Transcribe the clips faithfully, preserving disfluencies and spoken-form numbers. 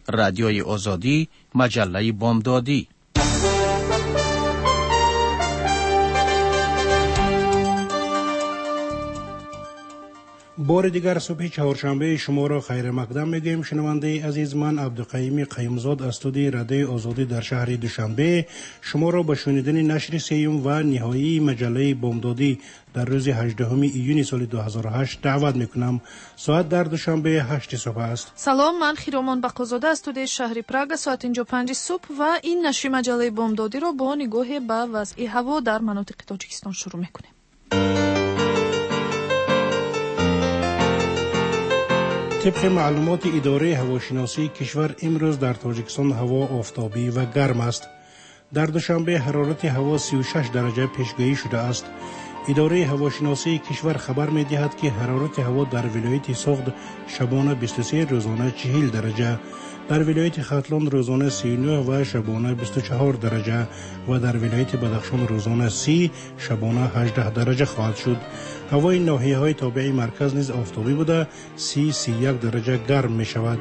رادیوی آزادی، مجله بامدادی. بار دیگر صبح چهارشنبه شما را خیر مقدم میگیم. شنونده عزیز، من عبدالقیوم قیومزاد از استودیوی رادیوی آزادی در شهر دوشنبه شما را به شنیدن نشر سیوم و نهایی مجله بامدادی در روز هجدهم ایون سال دو هزار و هشت دعوت میکنم. ساعت در دوشنبه هشت صبح است. سلام، من خیرومان بقازاده از استودیوی شهر پراگ ساعت اینجا پنج صبح و این نشر مجله بامدادی را با نگاه به وضع هوا در مناطق تاجیکستان شروع میکنیم. طبق معلومات اداره هواشناسی کشور، امروز در تاجیکستان هوا آفتابی و گرم است. در دوشنبه حرارت هوا سی و شش درجه پیشگویی شده است. اداره هواشناسی کشور خبر می دهد که حرارت هوا در ولایت سوخت شبانه بیست و سه، روزانه چهل درجه، در ولایت ختلان روزانه سی و نه و شبانه بیست و چهار درجه و در ولایت بدخشان روزانه سی، شبانه هجده درجه خواهد شد. هوای ناحیه های تابع مرکز نیز آفتابی بوده، سی سی یک درجه گرم می شود.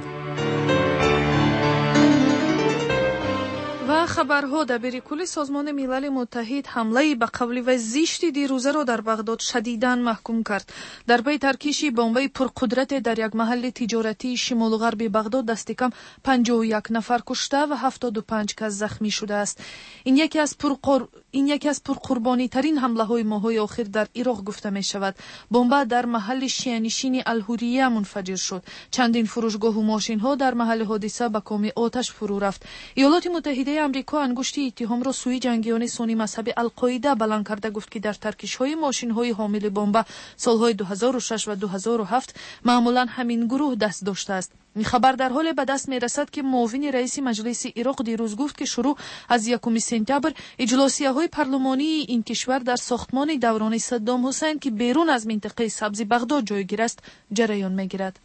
و خبرها دبیر کل سازمان ملل متحد حمله به قولی و زشت دیروزه را در بغداد شدیداً محکوم کرد. در پی ترکیش بمب پرقدرت در یک محل تجارتی شمال و غرب بغداد دست کم پنجاه و یک نفر کشته و هفتاد و پنج کس زخمی شده است. این یکی از پرقر... این یکی از پرقربانی ترین حمله های ماهای آخر در عراق گفته می شود. بمب در محل شیعه‌نشین الحوریه منفجر شد. چندین فروشگاه و ماشین ها در محل حادثه به کام آتش فرو رفت. ایالات متحده امریکا انگشتی اتهام را سوی جنگیان سنی مذهبی القاعده بلند کرده گفت که در ترکش های ماشین های حامل بمب سالهای دو هزار و شش و دو هزار و هفت معمولا همین گروه دست داشته است. این خبر در حال به دست می رسد که معاون رئیس مجلس عراق دیروز گفت که شروع از یکم سپتامبر اجلاسیه های پارلمانی این کشور در ساختمان دوران صدام حسین که بیرون از منطقه سبز بغداد جایگیر است جریان می گیرد.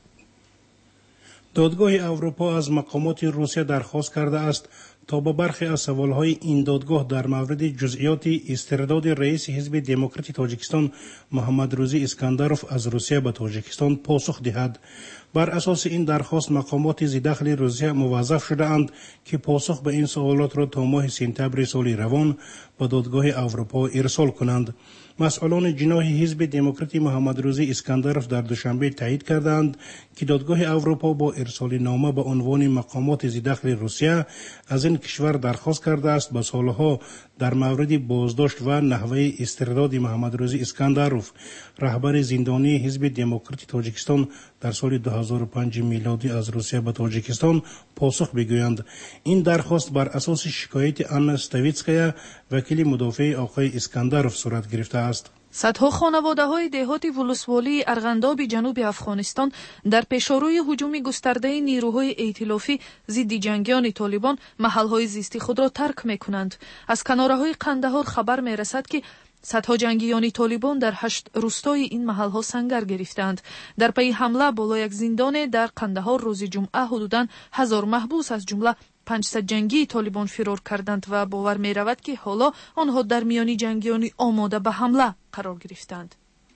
دادگاه اروپا از مقامات روسیه درخواست کرده است تا به برخی از سوالهای این دادگاه در مورد جزئیات استرداد رئیس حزب دموکراتی تاجیکستان محمد روزی اسکندروف از روسیه به تاجیکستان پاسخ دهد. بر اساس این درخواست مقامات ذی‌دخل روسیه موظف شده اند که پاسخ به این سوالات را تا ماه سپتامبر سال روان به دادگاه اروپا ارسال کنند. مسئولان جناح حزب دموکراتی محمد روزی اسکندروف در دوشنبه تایید کردند که دادگاه اروپا با ارسال نامه به عنوان مقامات ذی‌دخل روسیه از این کشور درخواست کرده است به سالها در مورد بازداشت و نحوه استرداد محمد روزی اسکندروف، رهبر زندانی حزب دموکراتی تاجیکستان، در سال دو هزار و پنج میلادی از روسیه به تاجیکستان پاسخ بگویند. این درخواست بر اساس شکایت آنا ستویتسکایا، وکیل مدافع آقای اسکندروف، صورت گرفته است. صدها خانواده های دهات ولسوالی ارغنداب جنوب افغانستان در پیشروی هجوم گسترده نیروهای ائتلافی ضد جنگیان طالبان محلهای زیستی خود را ترک میکنند. از کناره‌های قندهار خبر میرسد که صدها جنگیان طالبان در هشت روستای این محلها سنگر گرفتند. در پی حمله بالا یک زندان در قندهار روز جمعه حدوداً هزار محبوس از جمله پانصد جنگی طالبان فرار کردند و باور می رود که حالا آنها در میان جنگیان آماده به حمله قرار گرفتند.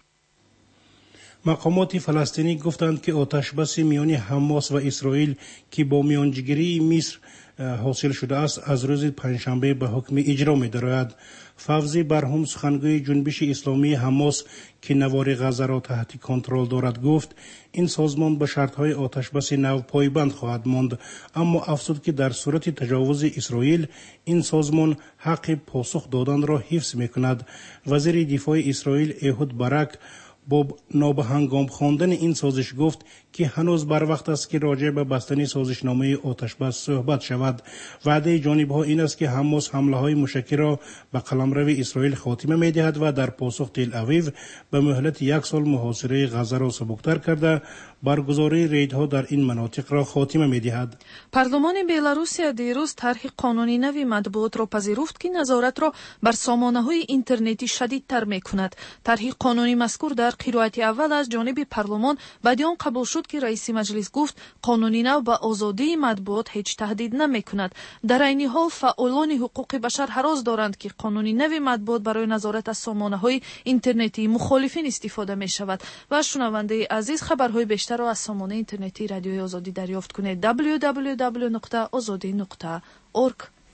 مقامات فلسطینی گفتند که آتش بس میان حماس و اسرائیل که با میانجیگری مصر حاصل شده است از روز پنجشنبه به حکم اجرا می درآید. فوزی برهم، سخنگوی جنبش اسلامی حماس که نوار غزه را تحت کنترل دارد، گفت این سازمان به شرطهای آتشبس نو پایبند خواهد ماند، اما افزود که در صورت تجاوز اسرائیل این سازمان حق پاسخ دادن را حفظ میکند. وزیر دفاع اسرائیل ایهود برک با نابهنگام خواندن این سازش گفت که هنوز بر وقت است که راجع به بستن سازشنامه آتشبس صحبت شود. وعده جانب‌ها این است که حماس حمله‌های موشکی را به قلمرو اسرائیل خاتمه می‌دهد و در پاسخ تل اویو به مهلت یک سال محاصره غزه را سبکتر کرده برگزاری ریدها در این مناطق را خاتمه می‌دهد. پارلمان بلاروسیا دیروز طرح قانونی نوی مطبوعات را پذیرفت که نظارت را بر سامانه‌های اینترنتی شدیدتر می‌کند. طرح قانونی مذکور در قرائت اول از جانب پارلمان بعد آن قبول شد بود که رئیس مجلس گفت قانون نو به آزادی مطبوعات هیچ تهدید نمیکند. در عین حال فعالان حقوق بشر هراس دارند که قانون نو مطبوعات برای نظارت از سامانه‌های اینترنتی مخالفین استفاده می شود. و شنونده عزیز، خبرهای بیشتر را از سامانه اینترنتی رادیوی آزادی دریافت کنید: دبلیو دبلیو دبلیو نقطه آزادی نقطه اورگ.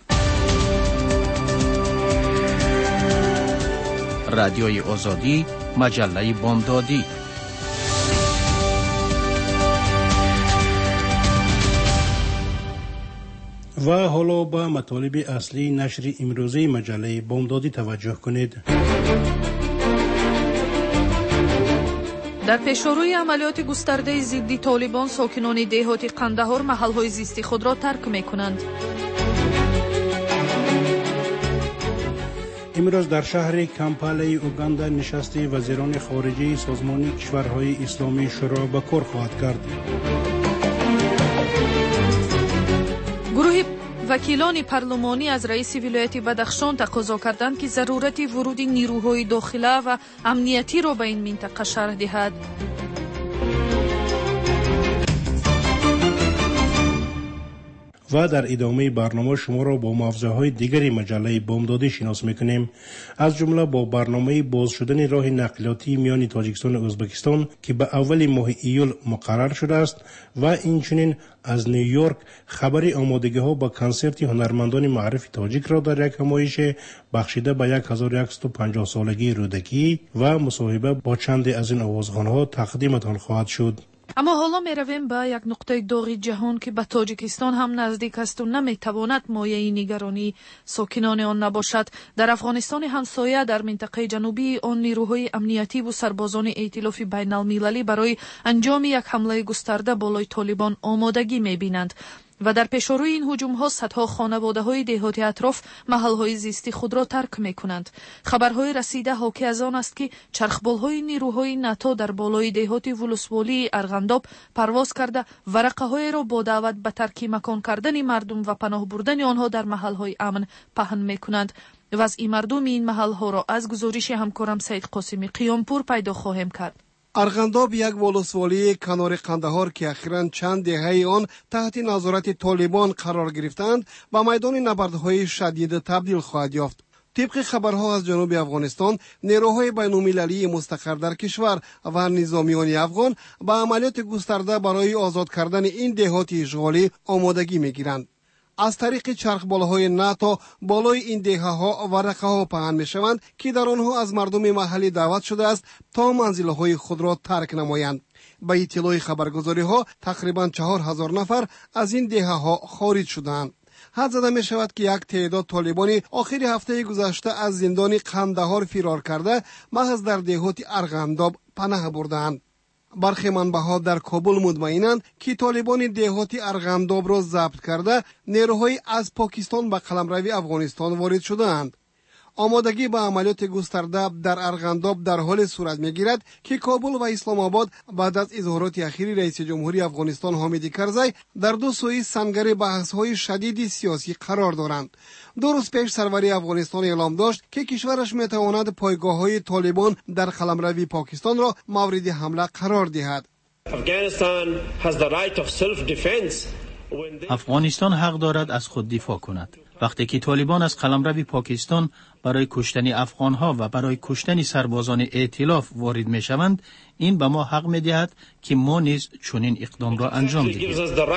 رادیوی آزادی، مجله بامدادی. و حالا به مطالب اصلی نشر امروزی مجله بامدادی توجه کنید. در پیشروی عملیات گسترده ضد طالبان، ساکنان دهات قندهار محل‌های زیستی خود را ترک می‌کنند. امروز در شهر کامپالا اوگاندا نشست وزیران خارجه سازمان کشورهای اسلامی شورا به کار خواهد کرد. گروه وکیلان پارلمانی از رئیس ولایت بدخشان تقاضا کردند که ضرورت ورود نیروهای داخله و امنیتی را به این منطقه شرح دهد. و در ادامه برنامه شما را با موضوعهای دیگری مجله بامدادی شناس میکنیم، از جمله با برنامه باز شدن راه نقلیاتی میان تاجیکستان و ازبکستان که به اول ماه ایول مقرر شده است و اینچنین از نیویورک خبری آمادگی ها با کنسرت هنرمندان معروف تاجیک را در یک همایش بخشیده به هزار و صد و پنجاه سالگی رودکی و مصاحبه با چند از این آوازخوان‌ها تقدیمتان خواهد شد. اما حالا می رویم به یک نقطه داغ جهان که به تاجیکستان هم نزدیک است و نمی تواند مایه نگرانی ساکنان آن نباشد. در افغانستان همسایه در منطقه جنوبی آن نیروهای امنیتی و سربازان ائتلاف بین المللی برای انجام یک حمله گسترده بالای طالبان آمادگی می بینند. و در پیشروی این هجوم‌ها صدها خانواده‌های دهاتی اطراف محل‌های زیستی خود را ترک می‌کنند. خبرهای رسیده حاکی از آن است که چرخبال‌های نیروهای ناتو در بالای دهات ولسوالی ارغنداب پرواز کرده ورقه‌های را با دعوت به ترک مکان کردن مردم و پناه بردن آنها در محل‌های امن پهن می‌کنند. وضع مردم این محل‌ها را از گزارش همکارم سید قاسمی قیامپور پیدا خواهیم کرد. ارغنداب یک ولسوالی کنار قندهار که اخیراً چند دهه آن تحت نظارت طالبان قرار گرفتند به میدان نبردهای شدید تبدیل خواهد یافت. طبق خبرها از جنوب افغانستان، نیروهای بین‌المللی مستقر در کشور و نظامیان افغان به عملیات گسترده برای آزاد کردن این دهات اشغالی آمادگی می‌گیرند. از طریق چرخبالهای ناتو بالای این دهه‌ها ورقه‌ها پهن می‌شوند که در آنها از مردم محلی دعوت شده است تا منزل‌های خود را ترک نمایند. به اطلاع خبرگزاری‌ها تقریباً چهار هزار نفر از این دهه‌ها خارج شدند. حد زده می شود که یک تعداد طالبانی آخر هفته گذشته از زندان قندهار فرار کرده محض در دهات ارغنداب پناه بردند. برخی منبع‌ها در کابل مطمئنند که طالبان دهات ارغنداب را ضبط کرده نیروهای از پاکستان به قلمرو افغانستان وارد شده‌اند. آمادگی به عملیات گسترده در ارغنداب در حال صورت می‌گیرد که کابل و اسلام آباد بعد از اظهارات اخیر رئیس جمهوری افغانستان حامد کرزی در دو سوی سنگر بحث‌های شدید سیاسی قرار دارند. دو روز پیش سروری افغانستان اعلام داشت که کشورش می‌تواند پایگاه‌های طالبان در قلمرو پاکستان را مورد حمله قرار دهد. افغانستان حق دارد از خود دفاع کند. وقتی که طالبان از قلمرو پاکستان برای کشتن افغانها و برای کشتن سربازان ائتلاف وارد می شوند، این به ما حق می دهد که ما نیز چنین اقدام را انجام دهیم.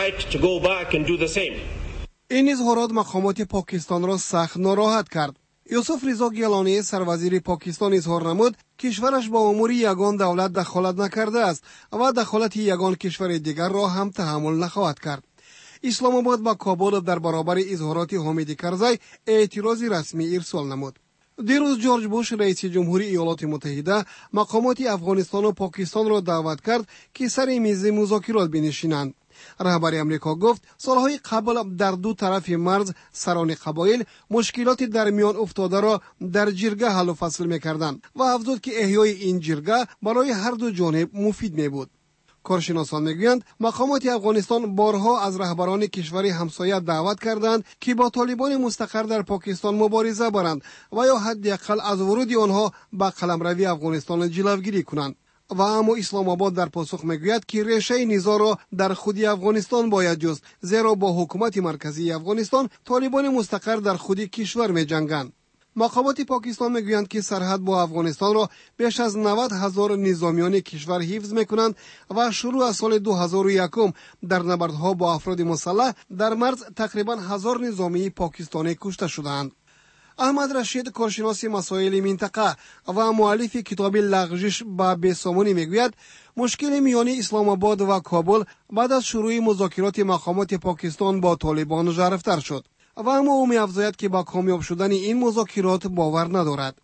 این اظهارات مقامات پاکستان را سخت ناراحت کرد. یوسف رضا گیلانی سروزیر پاکستان اظهار نمود کشورش با امور یگان دولت دخالت نکرده است و دخالت یگان کشور دیگر را هم تحمل نخواهد کرد. اسلام آباد با کابل در برابر اظهارات حامد کرزی اعتراض رسمی ارسال نمود. دیروز جورج بوش رئیس جمهوری ایالات متحده مقامات افغانستان و پاکستان را دعوت کرد که سر میز مذاکرات بنشینند. رهبر امریکا گفت سالهای قبل در دو طرف مرز سران قبایل مشکلات در میان افتاده را در جرگه حل و فصل می‌کردند و افزود که احیای این جرگه برای هر دو جانب مفید می‌بود. کارشناسان میگویند مقامات افغانستان بارها از رهبران کشور همسایه دعوت کردند که با طالبان مستقر در پاکستان مبارزه برند و یا حداقل از ورود آنها به قلمرو افغانستان جلوگیری کنند. و اما اسلام آباد در پاسخ میگوید که ریشه نزاع را در خودی افغانستان باید جست، زیرا با حکومت مرکزی افغانستان طالبان مستقر در خودی کشور می جنگند. مقامات پاکستان میگویند که سرحد با افغانستان را بیش از نود هزار نظامیان کشور حفظ میکنند و شروع از سال دو هزار و یک در نبردها با افراد مسلح در مرز تقریبا هزار نظامی پاکستانی کشته شدند. احمد رشید کارشناس مسائل منطقه و مؤلف کتاب لغزش به بیسامانی میگوید مشکل میان اسلام آباد و کابل بعد از شروع مذاکرات مقامات پاکستان با طالبان ژرفتر شد و اما او می‌افزاید که با کامیاب شدن این مذاکرات باور ندارد.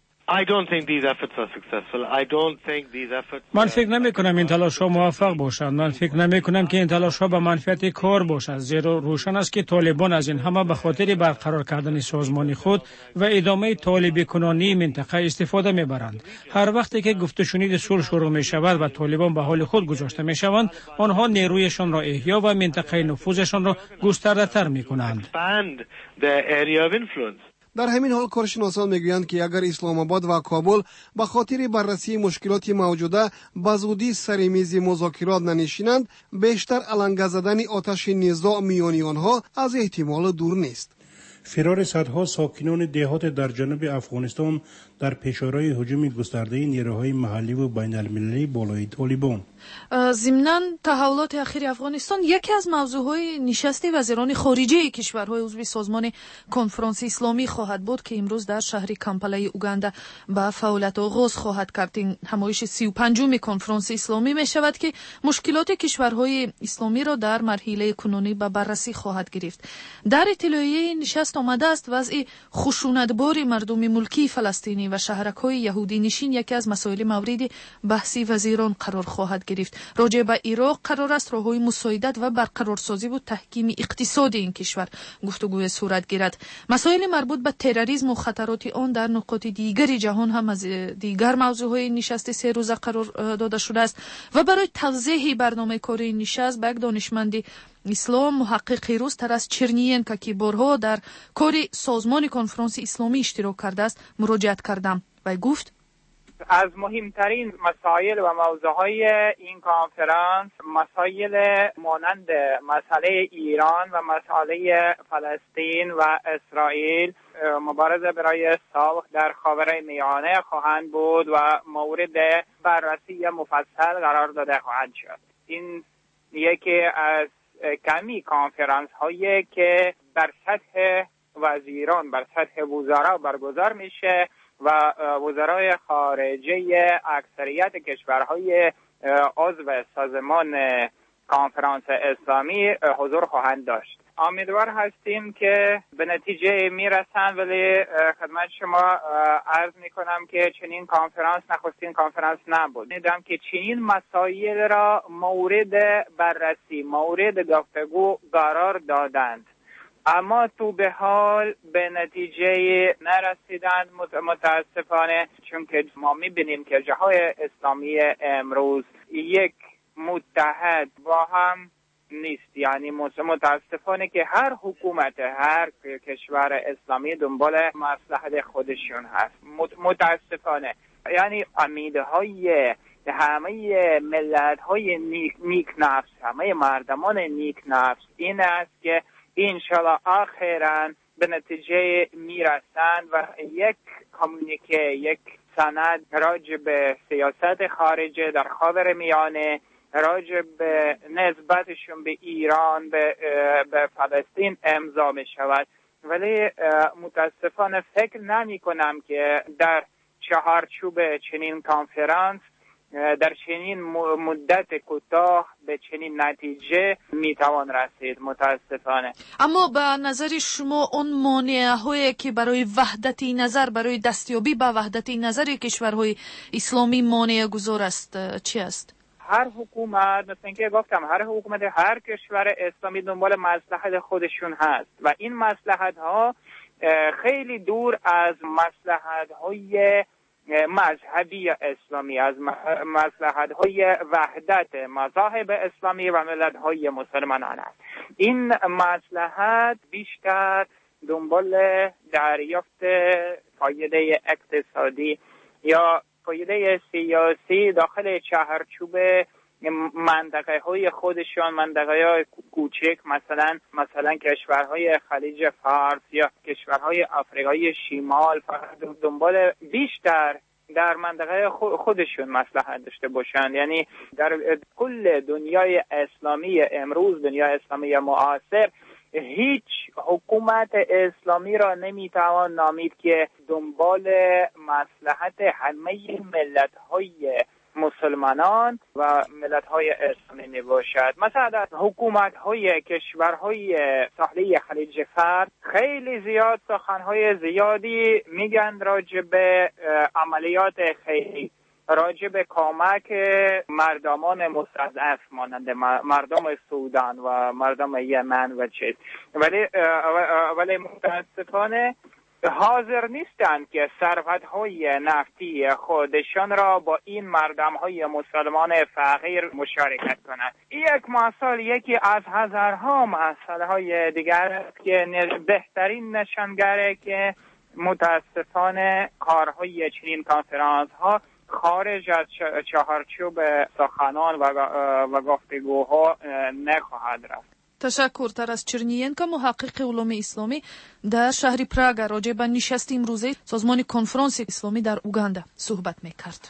من فکر نمی کنم این تلاش ها موفق باشند. من فکر نمی کنم که این تلاش ها به منفعت کار باشند، زیرا روشن است که طالبان از این همه به خاطر برقرار کردن سازمان خود و ادامه طالبی کنانی منطقه استفاده می برند. هر وقتی که گفت و شنید صلح شروع می شود و طالبان به حال خود گذاشته می شوند، آنها نیرویشان را احیا و منطقه نفوذشان را گسترده تر می کنند. در همین حال کارشناسان میگویند که اگر اسلام آباد و کابل به خاطر بررسی مشکلات موجوده به زودی سر میز مذاکرات ننشینند، بیشتر علنگه زدن آتش نزاع میان آنها از احتمال دور نیست. فرار صدها ساکنان دهات در جنوب افغانستان در پیش‌روی هجوم گسترده نیروهای محلی و بین المللی بالای طالبان. ضمناً تحولات اخیر افغانستان یکی از موضوعهای نشست وزیران خارجه کشورهای عضو سازمان کنفرانس اسلامی خواهد بود که امروز در شهر کامپالا اوگاندا به فعالیت آغاز خواهد کرد. این همایش سی و پنجم کنفرانس اسلامی می شود که مشکلات کشورهای اسلامی را در مرحله کنونی به بررسی خواهد گرفت. در اطلاعیه نشست آمده است وضع خشونتبار مردم ملکی فلسطینی و شهرک‌های یهودی نشین یکی از مسائل مورد بحثی وزیران قرار خواهد گرفت. راجع به عراق قرار است راه‌های مساعدت و برقرارسازی و تحکیم اقتصاد این کشور گفتگو صورت گیرد. مسائل مربوط به تروریسم و خطرات آن در نقاط دیگر جهان هم از دیگر موضوعهای نشست سه روزه قرار داده شده است و برای توضیح برنامه کاری نشست به یک دانشمند اسلام محقق روس ترس چرنیینکا که بارها در کار سازمان کنفرانس اسلامی اشتراک کرده است مراجعت کردم و گفت از مهمترین مسائل و موضوعهای این کنفرانس مسائل مانند مسئله ایران و مسئله فلسطین و اسرائیل، مبارزه برای صلح در خاورمیانه خواهند بود و مورد بررسی مفصل قرار داده خواهند شد. این یکی از کمی کنفرانس هایی که بر سطح وزیران بر سطح وزرا برگزار میشه و وزرای خارجه اکثریت کشورهای عضو سازمان کنفرانس اسلامی حضور خواهند داشت. امیدوار هستیم که به نتیجه میرسند، ولی خدمت شما عرض میکنم که چنین کنفرانس نخستین کنفرانس نبود. میدونم که چنین مسائل را مورد بررسی، مورد گفتگو قرار دادند، اما تو به حال به نتیجه نرسیدند متاسفانه، چون که ما میبینیم که جهان اسلامی امروز یک متحد با هم نیست. یعنی متاسفانه که هر حکومت هر کشور اسلامی دنبال مصلحت خودشون هست. متاسفانه یعنی امیده های همه ملت های نیک, نیک نفس، همه مردمان نیک نفس این است که انشالله آخراً به نتیجه میرسند و یک کامیونیکه، یک سند راجع به سیاست خارجه در خاورمیانه، راجع به نسبتشون به ایران، به, به فلسطین امضا می شود. ولی متاسفانه فکر نمی کنم که در چهارچوب چنین کنفرانس در چنین مدت کوتاه به چنین نتیجه میتوان رسید، متاسفانه. اما به نظر شما اون مانعه هایی که برای وحدت نظر، برای دستیابی به وحدت نظر کشورهای اسلامی مانع گذار است چی است؟ هر حکومت، مثل اینکه گفتم، هر حکومت هر کشور اسلامی دنبال مصلحت خودشون هست و این مصلحت ها خیلی دور از مصلحت های مذهبی اسلامی، از مصلحت های وحدت مذاهب اسلامی و ملت های مسلمانان است. این مصلحت بیشتر دنبال دریافت فایده اقتصادی یا فایده سیاسی داخل چهارچوب منطقه های خودشان، منطقه های کوچک، مثلا مثلا کشورهای خلیج فارس یا کشورهای آفریقای شمال، فقط دنبال بیشتر در منطقه خودشون مصلحت داشته باشند. یعنی در کل دنیای اسلامی امروز، دنیای اسلامی معاصر، هیچ حکومت اسلامی را نمیتوان نامید که دنبال مصلحت همه ملت‌های مسلمانان و ملت‌های اسلامی نباشد. مثلا در حکومت‌های کشورهای ساحلی خلیج فارس خیلی زیاد سخن‌های زیادی میگن راجع به عملیات خیری، راجع به کمک مردمان مستضعف مانند مردم سودان و مردم یمن و چیز، ولی ولی متاسفانه حاضر نیستند که ثروت‌های نفتی خودشان را با این مردم‌های مسلمان فقیر مشارکت کنند. یک مثال یکی از هزارها مسائل دیگر است که بهترین نشانگره که متاسفانه کارهای چنین کنفرانس‌ها خارج از چهارچوب سخنان و گفتگوها نخواهد رفت. تشکر. ترس چرنیینکا، محقق علوم اسلامی، در شهر پراگ راجع به نشست امروزه سازمان کنفرانس اسلامی در اوگاندا صحبت میکرد.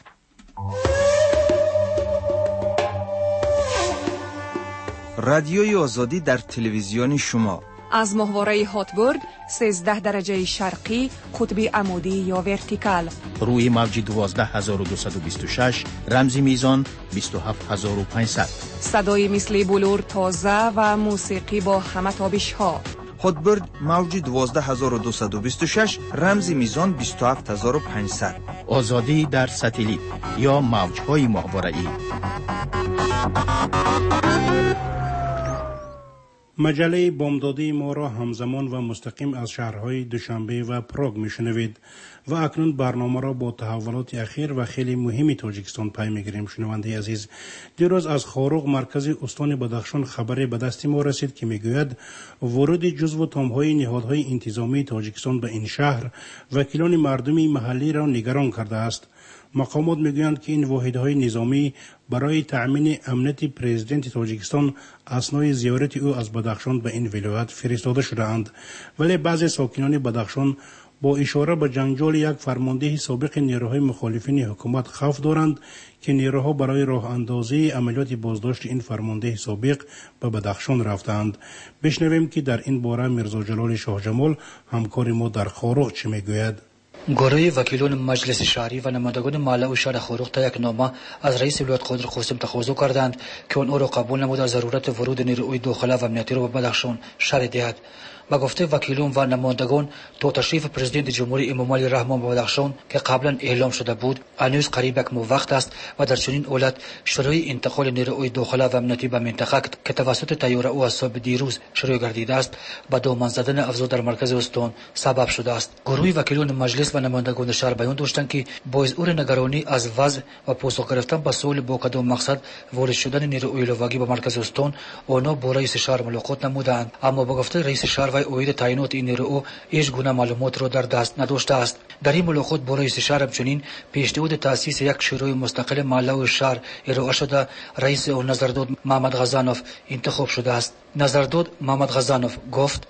رادیوی آزادی در تلویزیون شما از ماهواره هاتبورد سیزده درجه شرقی قطب عمودی یا ورتیکال روی موج دوازده هزار و دویست و بیست و شش رمزی میزان بیست و هفت هزار و پانصد. صدای مثل بلور تازه و موسیقی با همه تابش ها. هاتبورد موج دوازده هزار و دویست و بیست و شش رمزی میزان بیست و هفت هزار و پانصد. آزادی در ساتلیت یا موجهای ماهواره‌ای. مجله بامدادی ما را همزمان و مستقیم از شهرهای دوشنبه و پراگ میشنوید و اکنون برنامه را با تحولات اخیر و خیلی مهمی تاجیکستان پی میگیریم. شنونده عزیز، دیروز از خاروق مرکز استان بدخشان خبری به دست ما رسید که میگوید ورود جزو تامهای نهادهای انتظامی تاجیکستان به این شهر وکیلان مردمی محلی را نگران کرده است. مقامات میگویند که این واحدهای نظامی برای تأمین امنیت پرزیدنت تاجیکستان اثنای زیارت او از بدخشان به این ولایت فرستاده شده‌اند، ولی بعضی ساکنان بدخشان با اشاره به جنجال یک فرمانده سابق نیروهای مخالفین حکومت خوف دارند که نیروها برای راه اندازی عملیات بازداشت این فرمانده سابق به بدخشان رفتند. بشنویم که در این باره میرزا جلال شاه جمال همکار ما در خاروق چه میگوید. گروه وکیلان مجلس شهری و نمایندگان محله و شهر خاروق تا یک نامه از رئیس ولایت قادر قاسم تقاضا کردند که آن او را قبول نمود از ضرورت ورود نیروی داخله و امنیتی را به بدخشان شرح دهد. با گفته وکیلان و نمایندگان، تا تشریف پرزیدنت جمهوری امام علی رحمان به بدخشان که قبلا اعلام شده بود هنوز قریب یک ماه وقت است و در چنین حالت شروع انتقال نیروی داخله و امنیتی به منطقه که توسط طیاره او از صبح دیروز شروع گردیده است به دامن زدن افزار در مرکز استان سبب شده است. گروه وکیلان مجلس و نمایندگان شهر بیان داشتند که با اظهار نگرانی از وضع و پاسخ گرفتن به سوال با کدام مقصد وارد شدن نیروی لواگی به مرکز استان آنها با رئیس شهر ملاقات نمودند، اما با گفته رئیس شهر و اوید تعیینات این نیرو هیچ گونه معلومات را در دست نداشته است. در این ملاقات با رئیس شهر همچنین پیشنهاد تأسیس یک شورای مستقل محله و شهر ارائه شده. رئیس او نظرداد محمد غزانوف انتخاب شده است. نظرداد محمد غزانوف گفت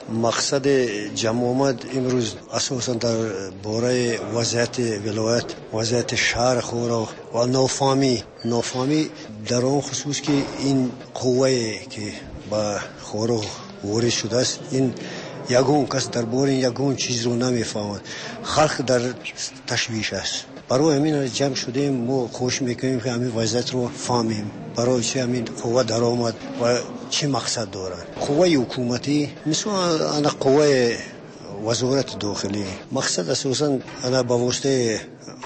مقصد جمع آمد امروز اساساً در باره وضعیت ولایت، وضعیت شهر خاروق و نافهمی نافهمی در آن خصوص که این قوه که با خاروق وارد شده است، این یگون کس در باره یگون چیز رو نمیفهمد. خلق در تشویش است. برای همین جمع شدیم، ما خوش میکنیم که همین وضعیت رو فهمیم، برای چه همین قوه در آمد و چه مقصد دارن. قوه حکومتی مثل انا قوه وزارت داخلی، مقصد اساسا انا با واسطه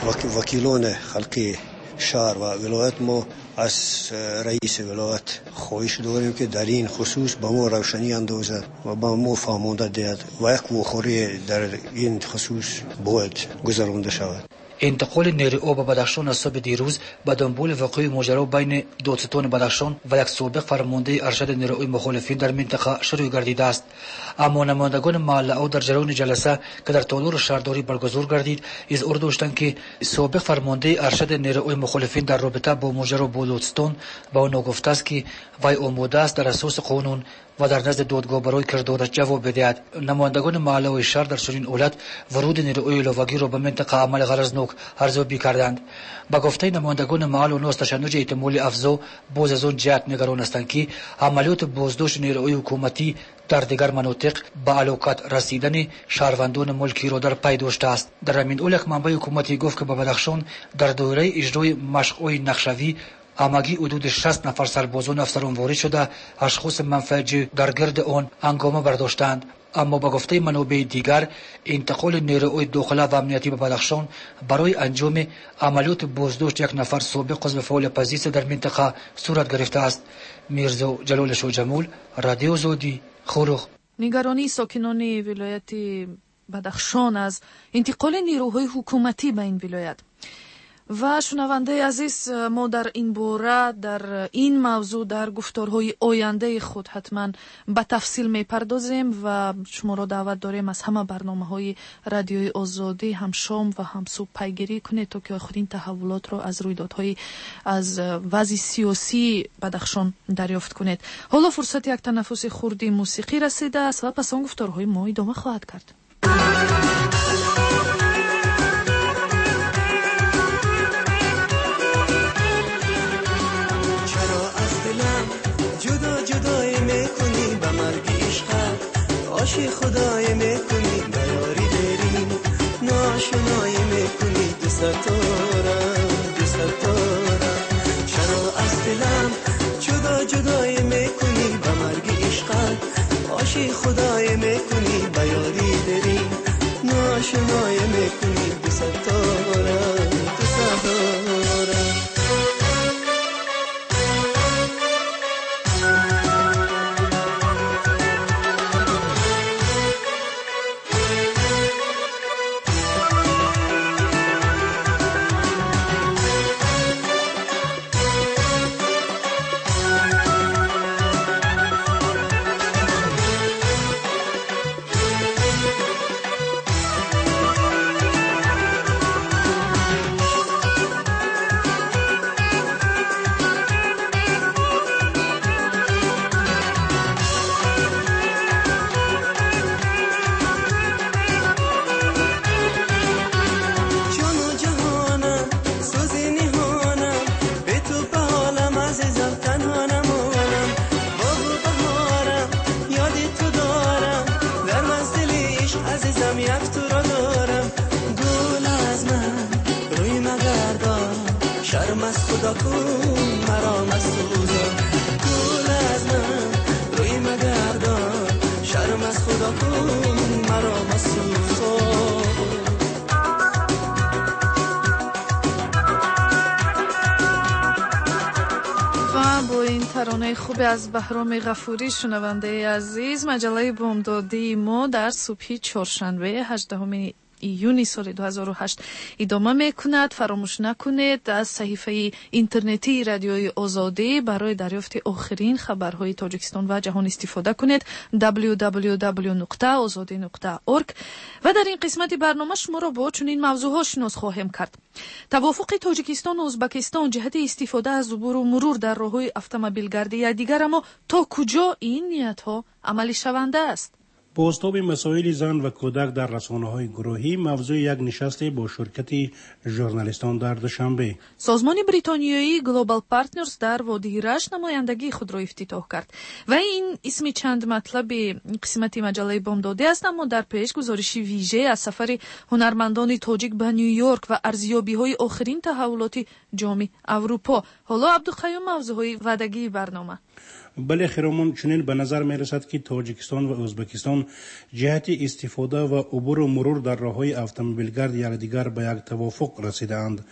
وکیلان خلقی شهر و ولایت ما از رئیس ولایت خواهش داریم که در این خصوص با ما روشنی اندازد و با ما فهمانده دهد و یک واخوری در این خصوص باید گذرانده شود. انتقال نیروی به بدخشان از صبح دیروز به دنبال وقوع ماجرا بین دادستان بدخشان و یک سابق فرمانده ارشد نیروی مخالفین در منطقه شروع گردیده است. اما نمایندگان محله او در جریان جلسه که در تالار شهرداری برگزار گردید اظهار داشتند که سابق فرمانده ارشد نیروی مخالفین در رابطه با ماجرا با دادستان به آنها گفته است که وی آماده است در اساس قانون و در نزد دادگاه برای کردارش جواب بدهد. نمایندگان محله و شهر در چنین حالت ورود نیروی علاوگی را به منطقه عمل غرضناک ارزیابی کردند. با گفته نمایندگان محل و از تشنج احتمال افزا باز از آن جهت نگران هستند که عملیات بازداشت نیروی حکومتی در دیگر مناطق به هلاکت رسیدن شهروندان ملکی را در پی داشته است. در همین حال یک منبع حکومتی گفت که به بدخشان در دوره اجرای مشق‌های نقشوی همگی حدود شصت نفر سربازان افسران وارد شده اشخاص منفعجو در گرد آن هنگامه برداشتند. اما با گفته منابع دیگر انتقال نیروی داخله و امنیتی به بدخشان برای انجام عملیات بازداشت یک نفر سابق عضو فعال اپوزیسیون در منطقه صورت گرفته است. میرزا جلال شاجمول، رادیو آزادی، خورخ. نگرانی ساکنان ولایت بدخشان از انتقال نیروهای حکومتی به این ولایت. و شنونده عزیز، ما در این باره در این موضوع در گفتارهای آینده خود حتما به تفصیل میپردازیم و شما را دعوت داریم از همه برنامه‌های رادیوی آزادی هم شام و هم صبح پیگیری کنید تا که خود این تحولات را از رویدادهای از وضع سیاسی بدخشان دریافت کنید. حالا فرصت یک تنفس خردی موسیقی رسیده است و پس آن گفتارهای ما ادامه خواهد کرد. عاشق خدای میکنی بیاری بریم ناشنای میکنی دوست دارم دوست دارم چرا از دلم جدا جدای میکنی به مرگ عشقت عاشق خدای میکنی بیاری بریم ناشنای میکنی دوست دارم دوست دارم. خوب از بهرام غفوری شنونده عزیز، مجله بامدادی ما در صبح چهارشنبه هجدهم ایونی سال دو هزار و هشت ادامه میکند. فراموش نکنید از صحیفه اینترنتی رادیوی آزادی برای دریافت آخرین خبرهای تاجیکستان و جهان استفاده کنید دبلیو دبلیو دبلیو دات آزادی دات اورگ. و در این قسمت برنامه شما را با چنین موضوعها شناس خواهیم کرد. توافق تاجیکستان و ازبکستان جهت استفاده از عبور و مرور در راههای اتومبیلگردی یکدیگر، اما تا کجا این نیت‌ها عملی شونده است؟ بازتاب مسائل زن و کودک در رسانه‌های گروهی موضوع یک نشست با شرکت ژورنالیستان در دوشنبه. سازمان بریتانیایی گلوبال پارتنرز در وادی رشت نمایندگی خود را افتتاح کرد و این اسم چند مطلب قسمت مجله بامدادی است، اما در پیش گزارش ویژه از سفر هنرمندان تاجیک به نیویورک و ارزیابی‌های آخرین تحولات جام اروپا. حالا عبدالقیوم موضوعهای وعدگی برنامه. بله خیرمون، چنین به نظر می رسد که تاجیکستان و ازبکستان جهت استفاده و عبور و مرور در راههای اتومبیلگرد یکدیگر به یک توافق رسیدند.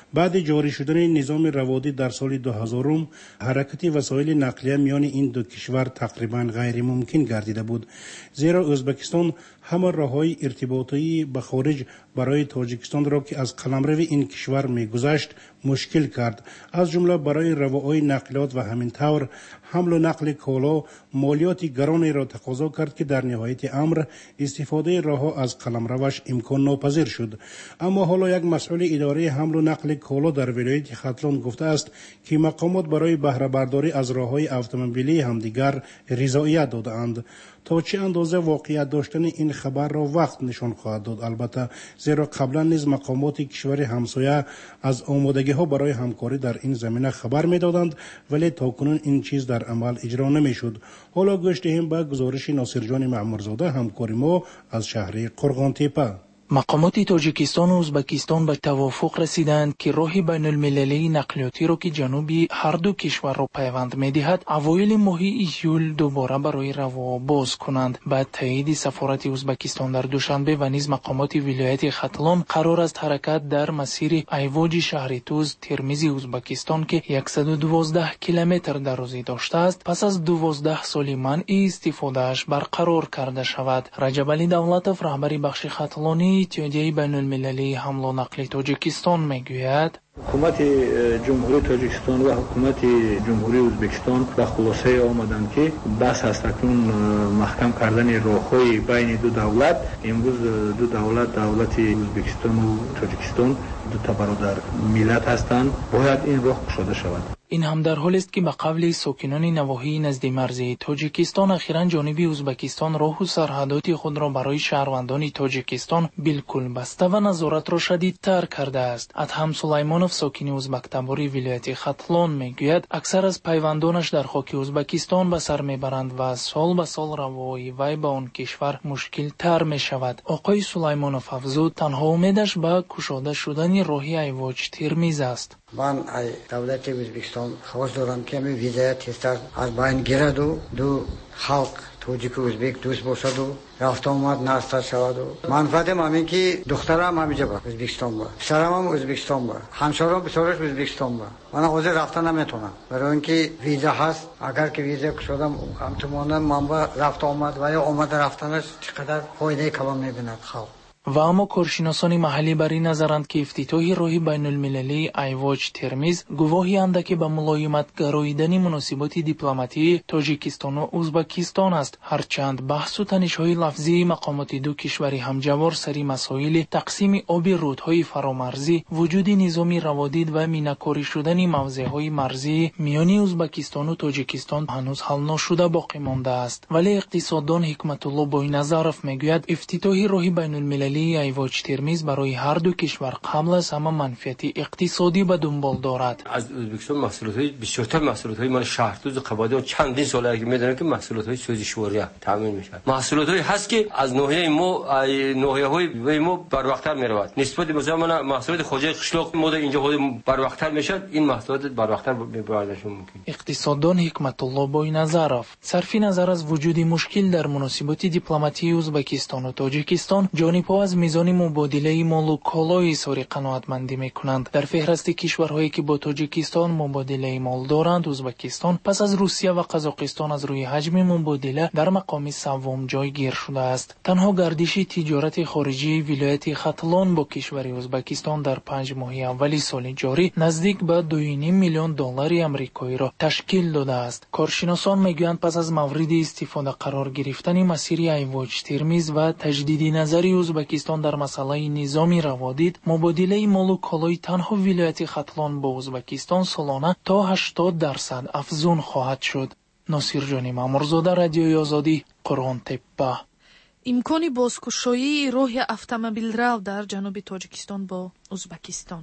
بعد جاری شدن نظام روادی در سال دو هزار حرکت وسایل نقلیه میان این دو کشور تقریبا غیر ممکن گردیده بود، زیرا ازبکستان همه راههای ارتباطی به خارج برای تاجیکستان را که از قلمرو این کشور میگذشت مشکل کرد، از جمله برای رواهای نقلیات و همین طور حمل و نقل کالا مالیات گرانی را تقاضا کرد که در نهایت امر استفاده راهها از قلمروش امکان ناپذیر شد. اما حالا یک مسئول اداره حمل و نقل کالا در ولایت ختلان گفته است که مقامات برای بهره برداری از راههای اتومبیلی همدیگر رضایت دادند. تا چه اندازه واقعیت داشتن این خبر را وقت نشان خواهد داد، البته زیرا قبلا نیز مقامات کشور همسایه از آمادگی ها برای همکاری در این زمینه خبر میدادند، ولی تاکنون این چیز در عمل اجرا نمیشد. حالا گوش دهیم به گزارش ناصرجان معمرزاده همکار ما از شهر قرغانتپه. مقامات تاجیکستان و ازبکستان به توافق رسیدند که راه بین المللی نقلیاتی را که جنوبی هر دو کشور را پیوند می‌دهد اوایل ماه ایول دوباره برای روا باز کنند. بعد تایید سفارت ازبکستان در دوشنبه و نیز مقامات ولایت ختلان قرار است حرکت در مسیر ایواج شهر توز ترمیز ازبکستان که صد و دوازده کیلومتر درازی داشته است پس از دوازده سال منع استفادهش برقرار کرده شود. رجب علی دولتوف رهبر بخش ختلانی اتحادیه بین المللی حمل و نقل تاجیکستان میگوید حکومت جمهوری تاجیکستان و حکومت جمهوری ازبکستان به خلاصه آمدند که بس است اکنون محکم کردن راه‌های بین دو دولت. امروز دو دولت، دولت ازبکستان و تاجیکستان دو تا برادر ملت هستند، باید این راه گشوده شود. این هم در حالی است که به قول ساکنان نواحی نزد مرزی تاجیکستان اخیراً جانب ازبکستان راه و سرحدات خود را برای شهروندان تاجیکستان بالکل بسته و نظارت را شدیدتر کرده است. ادهم سلیمانوف ساکن ازبک تباری ولایت ختلان میگوید اکثر از پیوندانش در خاک ازبکستان به سر میبرند و سال به سال روایی وی به آن کشور مشکل تر می شود. آقای سلیمانوف افزود تنها امیدش به گشوده شدن راه ایواج ترمیز است. من از دولت ازبکستان خواهش دارم که همین ویزای تستر از بین گیرد و دو خلق توجیک و ازبک دوست باشد و رفت آمد نستر شود و منفعتم همین که دخترم همینجا با ازبکستان با پسرم هم ازبکستان با همسرم پسرش ازبکستان با من حاضر رفتن نمیتونم برای اینکه ویزا هست. اگر که ویزا شدم همتمانم من با رفت آمد و یا آمد رفتنش چقدر فایده کلان میبیند خلق. و اما کارشناسان محلی بر این نظرند که افتتاح راه بین المللی ایواج ترمیز گواهی اند که به ملایمت گراییدن مناسبات دیپلماتی تاجیکستان و ازبکستان است، هرچند بحث و تنش‌های لفظی مقامات دو کشور همجوار سری مسائل تقسیم آب رودهای فرامرزی، وجود نظامی روادید و مینه‌کاری شدن موضع‌های مرزی میان ازبکستان و تاجیکستان هنوز حل نشده باقی مانده است. ولی اقتصاددان حکمت الله بوینظرف میگوید افتتاح راه بین المللی ایواج ترمیز برای هر دو کشور قبل از همه منفعت اقتصادی به دنبال دارد. از ازبکستان محصولات بسیارتر محصولات مال شهرتوز قبادی چندین ساله که میدونن که محصولات سوزیشواری تامین میشه. محصولاتی هست که از ناحیه ما ناحیه‌های و ما بر وقت‌تر میرود. نسبت مثلا محصولات خارجی قشلاق ما اینجا خود بر وقت‌تر میشه، این محصولات بر وقت‌تر برداشتشون ممکن. اقتصاددان حکمت الله بوینظرف صرف نظر از وجود مشکل در مناسبات دیپلماتی ازبکستان و تاجیکستان جانب‌ها از میزان مبادله مال و کالا اظهار قناعتمندی میکنند. در فهرست کشورهایی که با تاجیکستان مبادله مال دارند ازبکستان پس از روسیه و قزاقستان از روی حجم مبادله در مقام سوم جایگیر شده است. تنها گردش تجارت خارجی ولایت ختلان با کشور ازبکستان در پنج ماه اول سال جاری نزدیک به دو و نیم میلیون دلار آمریکایی را تشکیل داده است. کارشناسان میگویند پس از مورد استفاده قرار گرفتن مسیر ایواج ترمیز و تجدید نظر ازبکستان در مسئله نظامی روادید، مبادله مال و کالای تنها ولایت ختلان با ازبکستان سالانه تا هشتاد درصد افزون خواهد شد. ناصرجان معمرزاده، رادیوی آزادی، قرغانتپه. امکان بازگشایی راه اتومبیلرو در جنوب تاجیکستان با ازبکستان.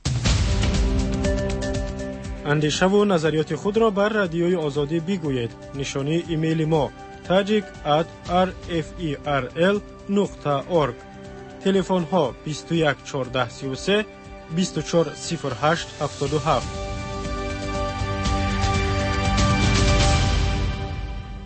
اندیشه و نظریات خود را بر رادیوی آزادی بگویید. نشانی ایمیل ما tajik at rferl نقطه org. تلفن ها بیست و یک چهارده سی و سه بیست و چهار صفر هشت هفتاد و هفت.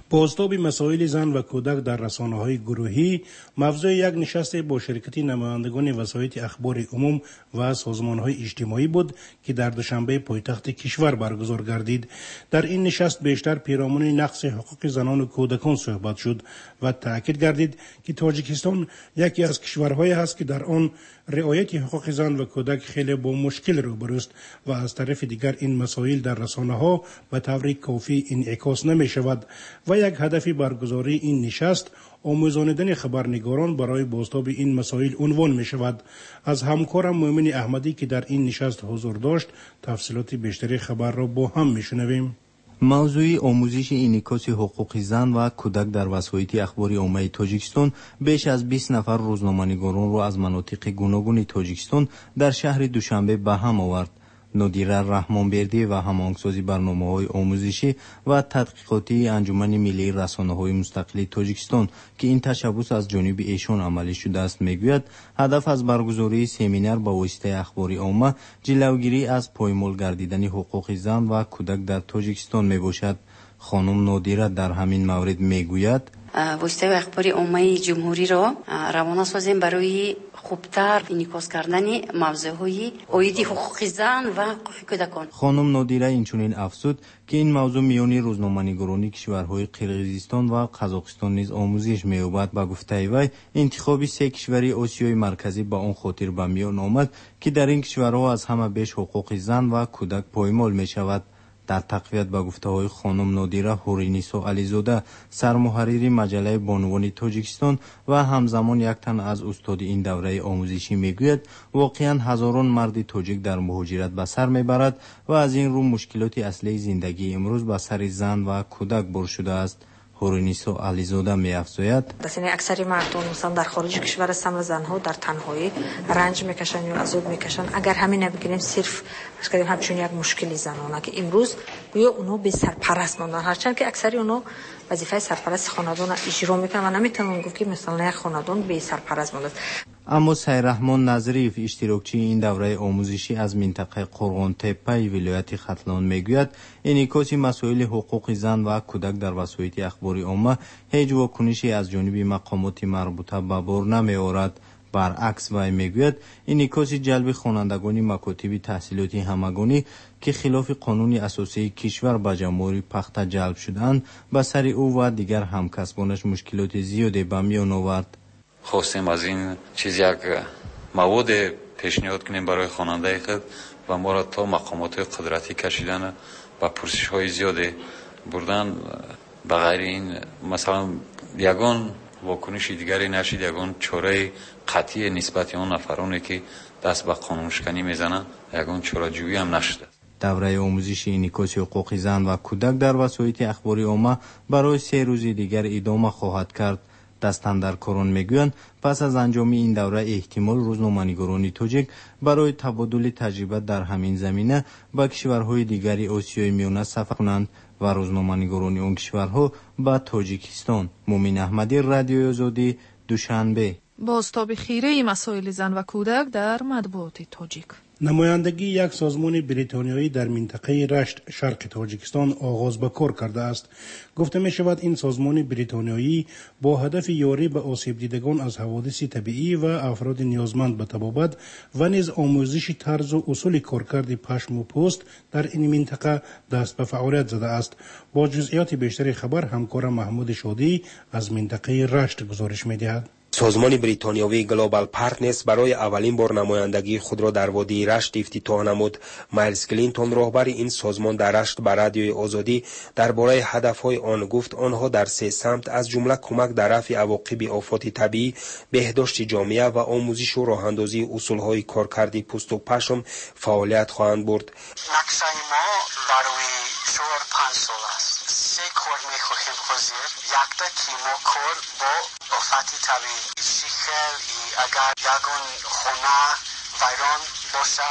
بازتاب مسائل زن و کودک در رسانه‌های گروهی موضوع یک نشست با شرکت نمایندگان وسایط اخبار عموم و سازمان‌های اجتماعی بود که در دوشنبه پایتخت کشور برگزار گردید. در این نشست بیشتر پیرامون نقض حقوق زنان و کودکان صحبت شد و تاکید گردید که تاجیکستان یکی از کشورهایی است که در آن رعایت حقوق زن و کودک خیلی با مشکل روبروست و از طرف دیگر این مسائل در رسانه‌ها به طور کافی انعکاس نمی‌شود و یک هدف برگزاری این نشست آموزاندن خبرنگاران برای بازتاب این مسائل عنوان می شود. از همکارم مومن احمدی که در این نشست حضور داشت تفصیلات بیشتری خبر را با هم می شنویم. موضوع آموزش انعکاس حقوق زن و کودک در وسایط اخبار عمومی تاجیکستان بیش از بیست نفر روزنامه‌نگاران را از مناطق گوناگون تاجیکستان در شهر دوشنبه به هم آورد. نادیره رحمانبردی و هماهنگسازی برنامه‌های آموزشی و تحقیقاتی انجمن ملی رسانه‌های مستقل تاجیکستان که این تشبث از جانب ایشان عملی شده است میگوید هدف از برگزاری سمینار با واسطه اخبار عامه جلوگیری از پایمال گردیدن حقوق زن و کودک در تاجیکستان میباشد. خانم نادیره در همین مورد میگوید واسطه اخبار عامه جمهوری را روانه سازیم برای خوبتر انعکاس کردن موضوعهای عاید حقوق زن و کودکان. خانم نادیره اینچنین افزود که این موضوع میان روزنامه‌نگاران کشورهای قرقیزستان و قزاقستان نیز آموزش می‌یابد. با گفته وی انتخاب سه کشور آسیای مرکزی با آن خاطر به میان آمد که در این کشورها از همه بیش حقوق زن و کودک پایمال می‌شود. در تقویت با گفته‌های خانم نادیره هورینیسا علیزاده سرمحرر مجله بانوان تاجیکستان و همزمان یک تن از استاد این دوره آموزشی میگوید واقعا هزاران مرد تاجیک در مهاجرت به سر میبرد و از این رو مشکلات اصلی زندگی امروز به سر زن و کودک بر شده است. هورینیسا علیزاده می‌افزاید مثلا اکثر مردم مثلا در خارج کشور هستند و زنها در تنهایی رنج میکشن یا عذاب میکشن. اگر همین نبگیریم صرف از کردیم همچون یک مشکلی زنانه که امروز گویا اونها به سرپرست ماندن، هرچند که اکثری اونها وظیفه سرپرست خانواده اجرا میکنن و نمیتونن گفت که مثلا یک خانواده به سرپرست مانده. اما سیرحمان نظریف اشتراکچی این دوره آموزشی از منطقه قرغان تپه ولایت ختلان میگوید انعکاس مسائل حقوق زن و کودک در وسایط اخبار عامه هیچ واکنشی از جانب مقامات مربوطه به بار نمیآورد. برعکس وی میگوید انعکاس جلب خوانندگان مکاتب تحصیلاتی همگانی که خلاف قانون اساسی کشور به جمهوری پخته جلب شدند به سر او و دیگر همکسبانش مشکلات زیادی به میان آورد. خواستیم از این چیز یک مواد پیشنهاد کنیم برای خواننده خود و ما را تا مقامات قدرتی کشیدن و پرسش های زیاده بردن. بغیر این مثلا یگان واکنش دیگری نشید، یگان چاره قطعی نسبت آن نفرانی که دست به قانون شکنی میزنند یگان چاره جویی هم نشده. دوره آموزش انعکاس حقوق زن و کودک در وسایط اخبار عامه برای سه روز دیگر ادامه خواهد کرد. دستاندرکاران میگویند پس از انجام این دوره احتمال روزنامه‌نگاران تاجیک برای تبادل تجربه در همین زمینه به کشورهای دیگری آسیای میانه سفر کنند و روزنامه‌نگاران آن کشورها به تاجیکستان. مومن احمدی، رادیوی آزادی، دوشنبه. بازتاب خیره مسائل زن و کودک در مطبوعات تاجیک. نمایندگی یک سازمان بریتانیایی در منطقه رشت شرق تاجیکستان آغاز به کار کرده است. گفته می شود این سازمان بریتانیایی با هدف یاری به آسیب دیدگان از حوادث طبیعی و افراد نیازمند به طبابت و نیز آموزش طرز و اصول کارکرد پشم و پوست در این منطقه دست به فعالیت زده است. با جزئیات بیشتر خبر همکار محمود شادی از منطقه رشت گزارش می دهد. سازمان بریتانیایی گلوبال پارتنرز برای اولین بار نمایندگی خود را در وادی رشت افتتاح نمود. مایلز کلینتون رهبر این سازمان در رشت به رادیوی آزادی درباره هدفهای آن گفت آنها در سه سمت از جمله کمک در رفع عواقب آفات طبیعی، بهداشت جامعه و آموزش و راهاندازی اصولهای کارکرد پوست و پشم فعالیت خواهند برد. مقصد ما برای شور پنج سال است. سه کار میخواهیم حاضر. یک تا که ما کار با آفات طبیعی شکل اگر یگان خونه ویران باشد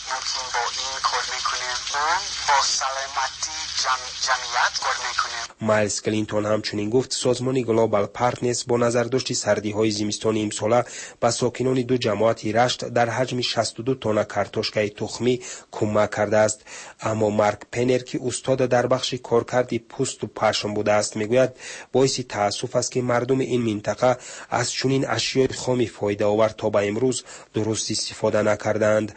ممکن با این کار میکنیم و با سلامتی جم... جمعیت کار میکنیم. مایلز کلینتون همچنین گفت سازمان گلوبال پارتنرز با نظرداشت سردی های زمستان امساله به ساکنان دو جماعت رشت در حجم شصت و دو تن کارتوشکای تخمی کمک کرده است. اما مارک پنر که استاد در بخش کارکردی پوست و پشم بوده است میگوید باعث تاسف است که مردم این منطقه از چنین اشیاء خام فایده آور تا به امروز درست استفاده نکردند.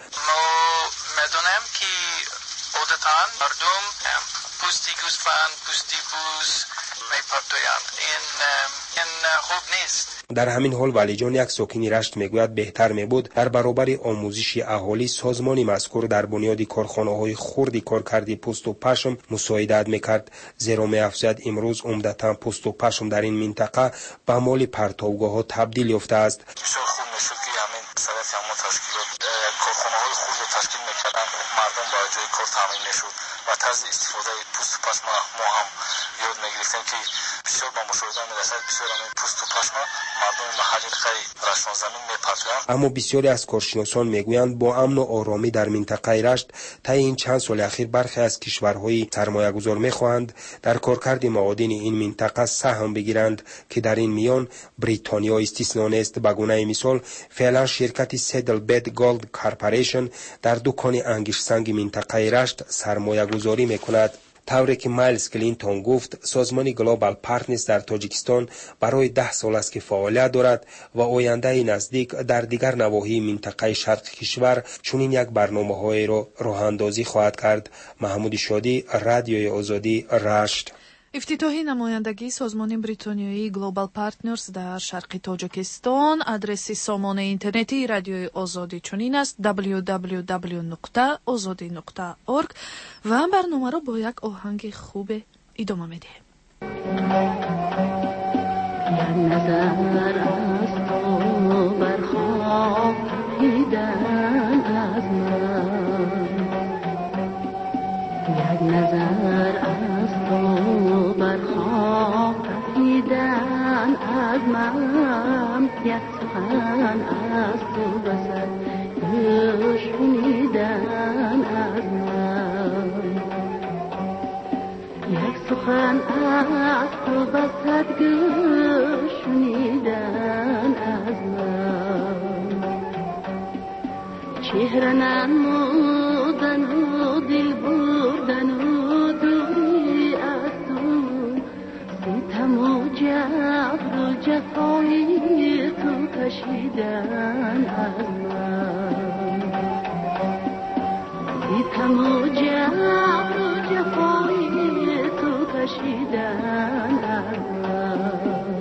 میدونم که عادتاً مردم پوستی گوسفند، پوستی بوز میپرتویند. این این خوب نیست. در همین حال ولی جان یک ساکن رشت میگوید بهتر میبود در برابر آموزش اهالی سازمان مذکور در بنیاد کارخانه‌های خردی کارکردی پوست و پشم مساعدت میکرد، زیرا می‌افزاید امروز عمدتاً پوست و پشم در این منطقه به مال پرتوگاه‌ها تبدیل یافته است. بسیار خوب میشد که همین صدف همون تشکیلات کارخانه‌های خرد رو تشکیل میکردن، مردم با جای کار تامین میشد و طرز استفاده پوست و پشم ما هم یاد میگرفتیم که بسیار با مشاهده میرسد بسیار همین پوست و پشم مردم محلی خیلی رشن زمین میپرتویند. اما بسیاری از کارشناسان میگویند با امن و آرامی در منطقه رشت طی این چند سال اخیر برخی از کشورهای سرمایه‌گذار میخواهند در کارکرد معادن این منطقه سهم بگیرند که در این میان بریتانیا استثنا نیست. به گونه مثال فعلا شرکت سیدل بد گولد کارپوریشن در دکان انگیش سنگ منطقه رشت سرمایه گذاری میکند. طوری که مایلز کلینتون گفت سازمان گلوبال پارتنرز در تاجیکستان برای ده سال است که فعالیت دارد و آینده نزدیک در دیگر نواحی منطقه شرق کشور چنین یک برنامه‌های را راه اندازی خواهد کرد. محمود شادی، رادیوی آزادی، رشت. افتتاحی نمایندگی سازمان بریتانیایی گلوبال پارتنرز در شرق تاجیکستان. آدرس سامان اینترنتی رادیوی آزادی چنین است: دبلیو دبلیو دبلیو نقطه آزادی نقطه اورگ و برنامه را با یک آهنگ خوب ادامه میدهیم. یک نظر از تو برخواهیدن از من، یک نظر از تو برخواهیدن از من، یک سخن از تو بسد شنیدن از من، یک سخن از تو بسد شنیدن از من، چهره نمودن و دل بردن و دوری از تو، ستم و جبر و جفای تو کشیدن از من، ستم و جبر و جفای تو کشیدن از من.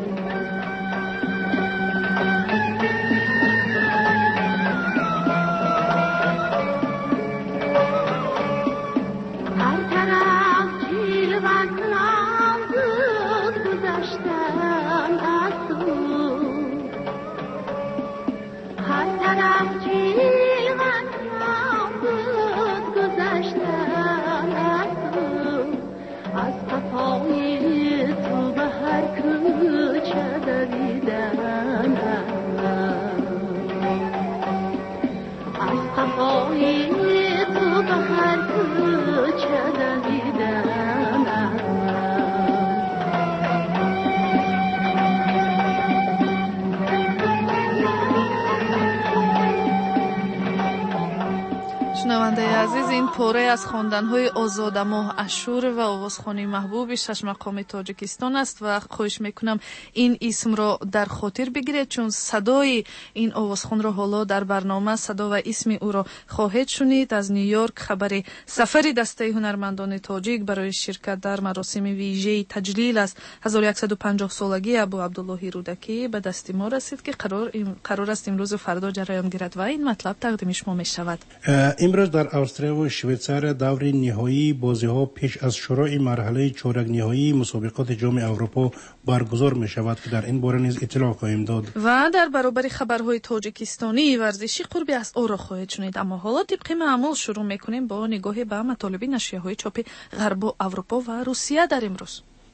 عزیز، این پاره از خواندن‌های آزادماه اشور و آوازخوانی محبوب شش مقام تاجیکستان است و خواهش میکنم این اسم را در خاطر بگیرید، چون صدای این آوازخوان را حالا در برنامه صدا و اسم او را خواهید شنید. از نیویورک خبر سفر دسته هنرمندان تاجیک برای شرکت در مراسم ویژه تجلیل از هزار و صد و پنجاه سالگی ابو عبدالله رودکی به دست ما رسید که قرار قرار است امروز و فردا جریان گیرد و این مطلب تقدیم شما می شود. امروز در استرالیا و شویتزار دور نهایی بازی‌ها پیش از شروع مرحله چهارک نهایی مسابقات جام اروپا برگزار می شود که در این باره نیز اطلاع خواهیم داد. و در برابر خبرهای تاجیکستانی ورزشی قربی از او را خواهید شنید. اما حالا طبق معمول شروع می‌کنیم با نگاه به مطالب نشریه‌های چاپ غرب اروپا و روسیه در امروز.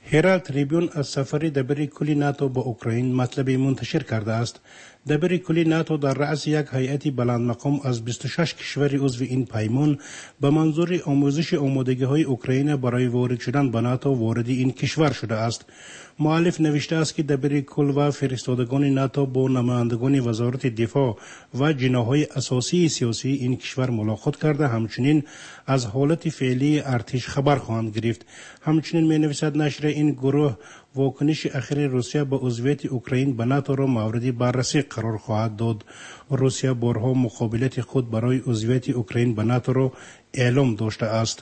هرالد تریبیون از سفر دبیر کلی ناتو به اوکراین مطلبی منتشر کرده است. دبیر کلی ناتو در رأس یک هیئت بلند مقام از بیست و شش کشور عضو این پیمان به منظور آموزش آمادگی های اوکراین برای وارد شدن به ناتو وارد این کشور شده است. مؤلف نوشته است که دبیر کل و فرستادگان ناتو با نمایندگان وزارت دفاع و جناح‌های اساسی سیاسی این کشور ملاقات کرده، همچنین از حالت فعلی ارتش خبر خواهند گرفت. همچنین می نویسد نشر این گروه واکنش اخیر روسیه به عضویت اوکراین به ناتو را مورد بررسی قرار خواهد داد. روسیه بارها مقابلت خود برای عضویت اوکراین به ناتو را اعلام داشته است.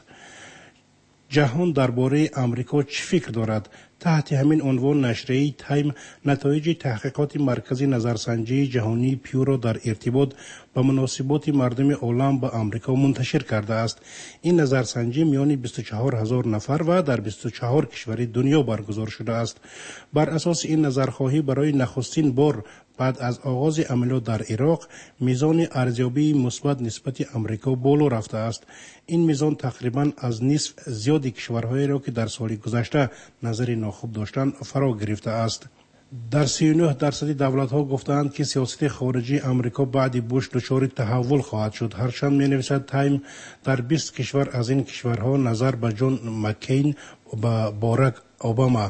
جهان درباره امریکا چه فکر دارد؟ تحت همین عنوان نشریه تایم نتایج تحقیقات مرکز نظرسنجی جهانی پیو را در ارتباط با مناسبات مردم عالم با امریکا منتشر کرده است. این نظرسنجی میان بیست و چهار هزار نفر و در بیست و چهار کشور دنیا برگزار شده است. بر اساس این نظرخواهی برای نخستین بار بعد از آغاز عملیات در عراق میزان ارزیابی مثبت نسبت امریکا بالا رفته است. این میزان تقریبا از نصف زیاد کشورهایی را که در سال گذشته نظر ناخوب داشتند فرا گرفته است. در سی و نه درصد دولت ها گفتند که سیاست خارجی امریکا بعد بوش دچار تحول خواهد شد. هرچند می نویسد تایم در بیست کشور از این کشورها نظر به جون مکین و باراک اوباما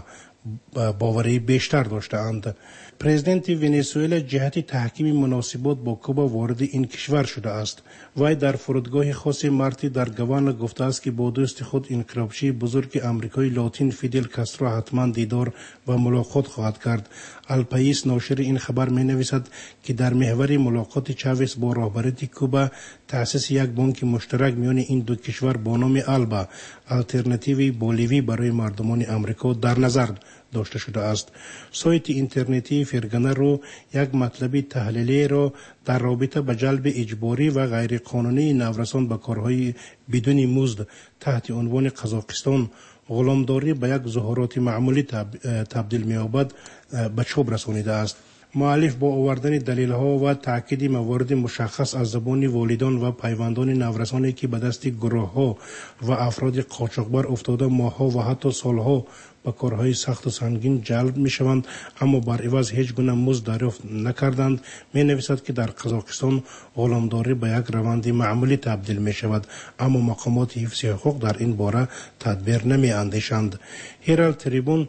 باوری بیشتر داشتند. پرزیدنت ونزوئلا جهت تحکیم مناسبات با کوبا وارد این کشور شده است. وی در فرودگاه خاص مارتی در گوانا گفته است که با دوست خود انقلابچی بزرگ امریکای لاتین فیدل کاسترو حتما دیدار و ملاقات خواهد کرد. الپایس ناشر این خبر می نویسد که در محور ملاقات چاوز با رهبری کوبا تأسیس یک بانک مشترک میان این دو کشور با نام آلبا آلترناتیوی بولیوی برای مردمان امریکا در نظر داشته شده است. سایت اینترنتی فرگانه رو یک مطلبی تحلیلی را در رابطه با جلب اجباری و غیر قانونی نورسان به کارهای بدون مزد تحت عنوان قزاقستان غلامداری به یک ظاهرات معمولی تبدیل می‌یابد به چوب رسانیده است. مؤلف با آوردن دلیل‌ها و تأکید موارد مشخص از زبان والدان و پیوندان نورسانی که به دست گروه‌ها و افراد قاچاقبر افتاده ماه‌ها و حتی سال‌ها به کارهای سخت و سنگین جلب می‌شوند اما بر عوض هیچ گونه مزد دریافت نکردند، می‌نویسد که در قزاقستان غلامداری به یک روند معمولی تبدیل می‌شود اما مقامات حفظ حقوق در این باره تدبیر نمی‌اندیشند. هرالد تریبون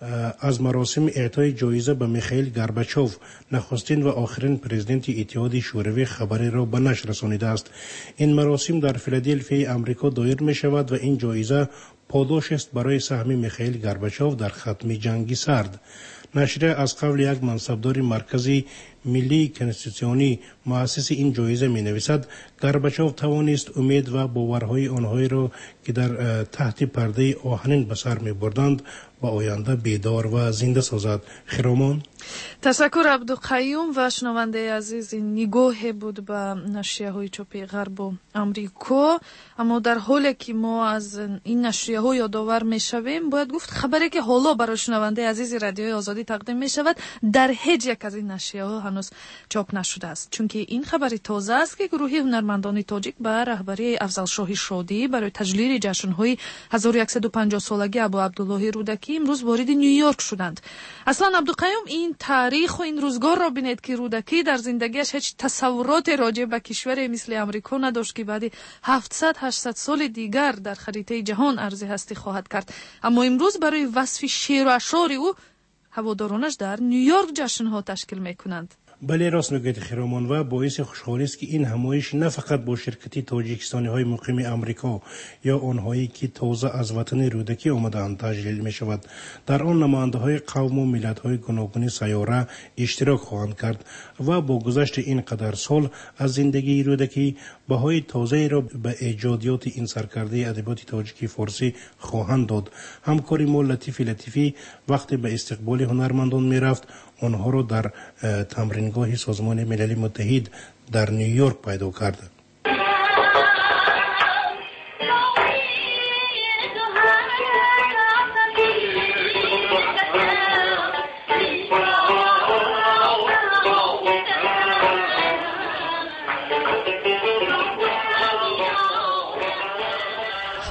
از مراسم اعطای جایزه به میخائیل گورباچوف نخستین و آخرین پرزیدنت اتحاد شوروی خبری را به نشر رسانیده است. این مراسم در فیلادلفی امریکا دایر می شود و این جایزه پاداش است برای سهم میخائیل گورباچوف در ختم جنگ سرد. نشریه از قبل یک منصبدار مرکزی ملی کنستیتوسیونی مؤسس این جایزه می نویسد گورباچوف توانست امید و باورهای آنهایی را که در تحت پرده آهنین به سر می بردند با آینده بیدار و زنده سازد. خرامان تشکر عبدالقیوم و شنونده عزیز، نگاه بود به نشریه های چاپی غرب و امریکا. اما در حالی که ما از این نشریه ها یادآور می شویم باید گفت خبری که حالا برای شنونده عزیز رادیوی آزادی تقدیم می شود در هیچ یک از این نشریه ها هنوز چاپ نشده است، چون که این خبری تازه است که گروهی هنرمندان تاجیک به رهبری افضل شاه شادی برای تجلیل جشن‌های هزار و صد و پنجاه سالگی ابو عبدالله رودکی امروز وارد نیویورک شدند. اصلا عبدالقیوم این تاریخ و این روزگار را بینید که رودکی در زندگیش هیچ تصورات راجع به کشور مثل امریکا نداشت که بعد هفتصد هشتصد سال دیگر در خریطه جهان ارز هستی خواهد کرد. اما امروز برای وصف شعر و اشعار او هوادارانش در نیویورک جشن‌ها تشکیل می‌کنند. بله راست میگید خرامان و باعث خوشحالی است که این همایش نه فقط با شرکتی تاجیکستانی های مقیم امریکا یا آنهایی که تازه از وطن رودکی آمدند تجلیل می شود. در آن نماینده های قوم و ملت های گوناگون سیاره اشتراک خواهند کرد و با گذشت این قدر سال از زندگی رودکی بهای تازه را به ایجادیات این سرکرده ادبیات تاجیکی فارسی خواهند داد. همکاری ما لطیفی لطیفی وقتی به استقبال هنرمندان می رفت آنها را در تمرینگاه سازمان ملل متحد در نیویورک پیدا کرد.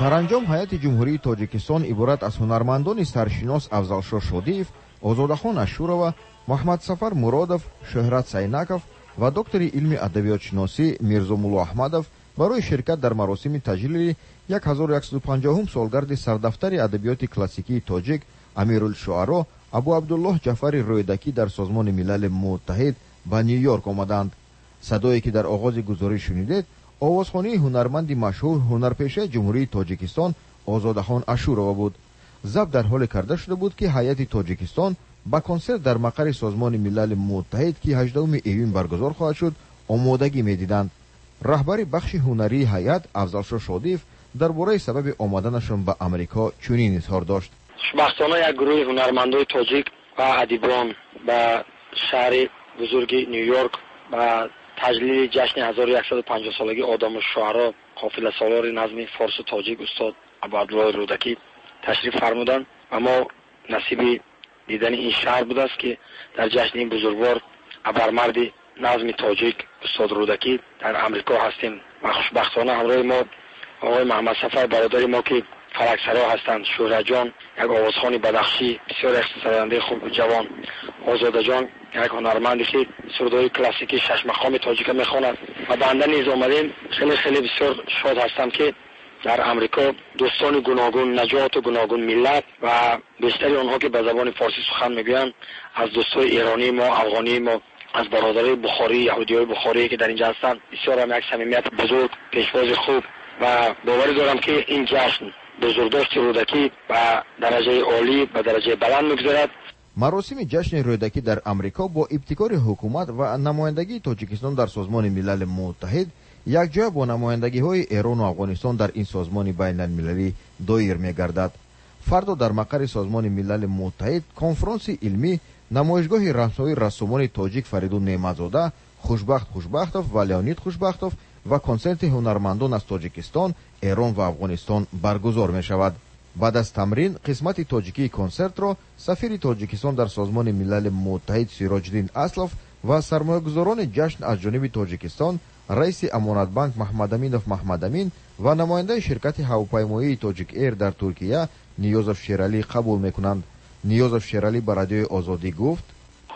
سرانجام هیئت جمهوری تاجیکستان عبارت از هنرمندان سرشناس افضلشاه شادیев، آزادخان اشورова، محمد سفر مرادов، شهرت سینکов و دکتر علم ادبیات شناسی میرزا مولا احمدов برای شرکت در مراسم تجلیل هزار و صد و پنجاهم سالگرد سردفتر ادبیات کلاسیکی تاجیک امیرالشعرا ابو عبدالله جعفر رویدکی در سازمان ملل متحد به نیویورک آمدند. صدایی که در آغاز گزارش شنیدید آوازخوانی هنرمند مشهور هنرپیشه جمهوری تاجیکستان آزادخان اشورова بود. ضبط در حال کرده شده بود که هیئت تاجیکستان با کنسرت در مقر سازمان ملل متحد که هجدهم ایون برگزار خواهد شد آمادگی می‌دیدند. رهبر بخش هنری هیئت افضلشاه شادیев درباره سبب آمدنشان به امریکا چنین اظهار داشت: خوشبختانه یک گروه هنرمندان تاجیک و ادیبان به شهر بزرگ نیویورک و تجلیل جشن هزار و صد و پنجاه سالگی آدم الشعرا قافله سالار نظم فارس و تاجیک استاد ابو عبدالله رودکی تشریف فرمودند. اما نصیب دیدن این شهر بود است که در جشن این بزرگوار ابرمرد نظم تاجیک استاد رودکی در امریکا هستیم و خوشبختانه همراه ما آقای محمد سفر برادر ما که فلکسرا هستند، شهره جان یک آوازخوان بدخشی بسیار اقتصادنده خوب و جوان، آزاده جان یک هنرمندی که سرودهای کلاسیکی شش مقام تاجیک میخواند و بنده نیز آمدیم. خیلی خیلی بسیار شاد هستم که در امریکا دوستان گوناگون نجات و گوناگون ملت و بیشتری آنها که به زبان فارسی سخن میگویند از دوستای ایرانی ما، افغانی ما، از برادرای بخاری، یهودیای بخاری که در اینجا هستند بسیار هم یک صمیمیت بزرگ، پیشواز خوب و باور دارم که این جشن بزرگداشت رودکی و درجه عالی و درجه بلند میگذارد. مراسم جشن رودکی در امریکا با ابتکار حکومت و نمایندگی تاجیکستان در سازمان ملل متحد یک جای با نمایندگی های ایران و افغانستان در این سازمان بین المللی دایر میگردد. فردا در مقر سازمان ملل متحد کنفرانس علمی نمایشگاه رسم‌های رسومان تاجیک فریدون نعمتزاده، خوشبخت خوشبختov و لیونید خوشبختov و کنسرت هنرمندان از تاجیکستان، ایران و افغانستان برگزار می شود. بعد از تمرین قسمت تاجیکی کنسرت را سفیر تاجیکستان در سازمان ملل متحد سیراجدین اسلف و سرمایه‌گذاران جشن از جانب تاجیکستان رئیس امانت بانک محمد امینov محمد امین و نماینده شرکت هواپیمایی تاجیک ایر در ترکیه نیازف شیرالی قبول میکنند. نیازف شیرالی به رادیوی آزادی گفت: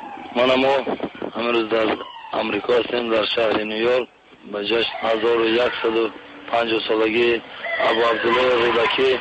من ما امروز در امریکا هستیم، در شهر نیویورک به جشن هزار و صد و پنجاه سالگی ابو عبدالله رودکی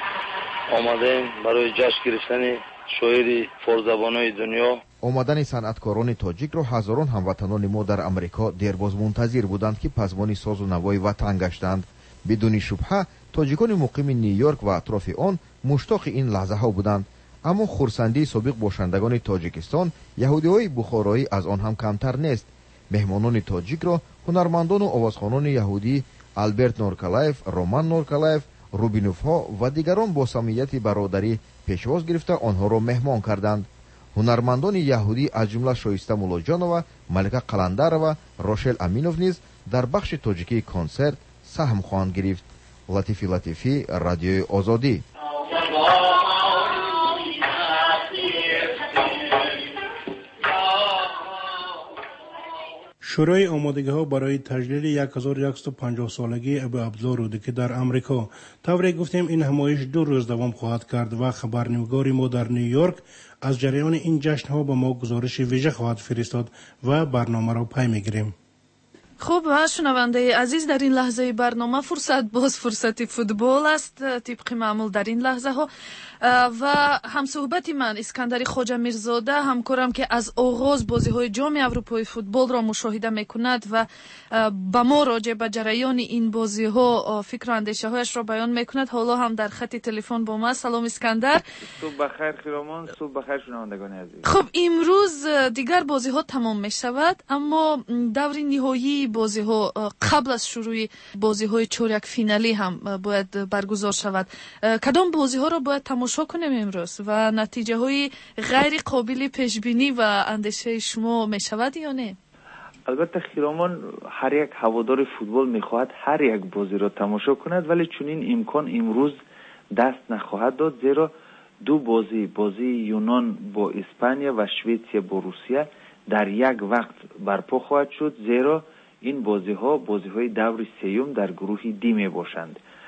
آمدیم برای جشن گرفتن شاعر فارزبانای دنیا. آمدن صنعتکاران تاجیک را هزاران هموطنان ما در امریکا دیرباز منتظر بودند که پزبانی ساز و نوای وطن گشتند. بدون شبهه تاجیکان مقیم نیویورک و اطراف آن مشتاق این لحظه ها بودند. اما خرسندی سابق باشندگان تاجیکستان یهودی‌های بخارایی از آن هم کمتر نیست. مهمانان تاجیک را هنرمندان و آوازخوانان یهودی آلبرت نورکالایف، رومان نورکالایف، روبینوف ها و دیگران با صمیمیت برادری پیشواز گرفته آنها را مهمان کردند. هنرمندان یهودی از جمله شایسته مولاجانова، ملکه قلندرова، روشل امینov نیز در بخش تاجیکی کنسرت سهم خواهند گرفت. لطیفی لطیفی، رادیوی آزادی. شورای آمادگی ها برای تجلیل هزار و صد و پنجاه سالگی ابو عبدالله رودکی در امریکا. طوری گفتیم این همایش دو روز دوام خواهد کرد و خبرنگار ما در نیویورک از جریان این جشن ها به ما گزارش ویژه خواهد فرستاد و برنامه را پی میگیریم. خب و شنونده عزیز، در این لحظه برنامه فرصت باز فرصت فوتبال است طبق معمول در این لحظه ها و همصحبت من اسکندر خواجه میرزاده همکارم که از آغاز بازی های جام اروپای فوتبال را مشاهده میکند و با ما راجع به جریان این بازی ها فکر و اندیشه هایش را بیان میکند حالا هم در خط تلفن با ما. سلام اسکندر. صبح بخیر خیرامان، صبح بخیر شنوندگان عزیز. خب امروز دیگر بازی ها تمام می شود، اما دور نهایی بازی ها قبل از شروع بازی های چهارک فینالی هم باید برگزار شود. کدام بازی ها را باید تماشا کنیم امروز و نتیجه های غیر قابل پیش بینی و اندیشه شما می شود یا نه؟ البته خیرامان، هر یک هوادار فوتبال میخواهد هر یک بازی را تماشا کند، ولی چون این امکان امروز دست نخواهد داد، زیرا دو بازی بازی یونان با اسپانیا و شویتسیا با روسیه در یک وقت برپا خواهد شد، زیرا این بازی ها بازی های دور سیوم در گروه دی می باشند.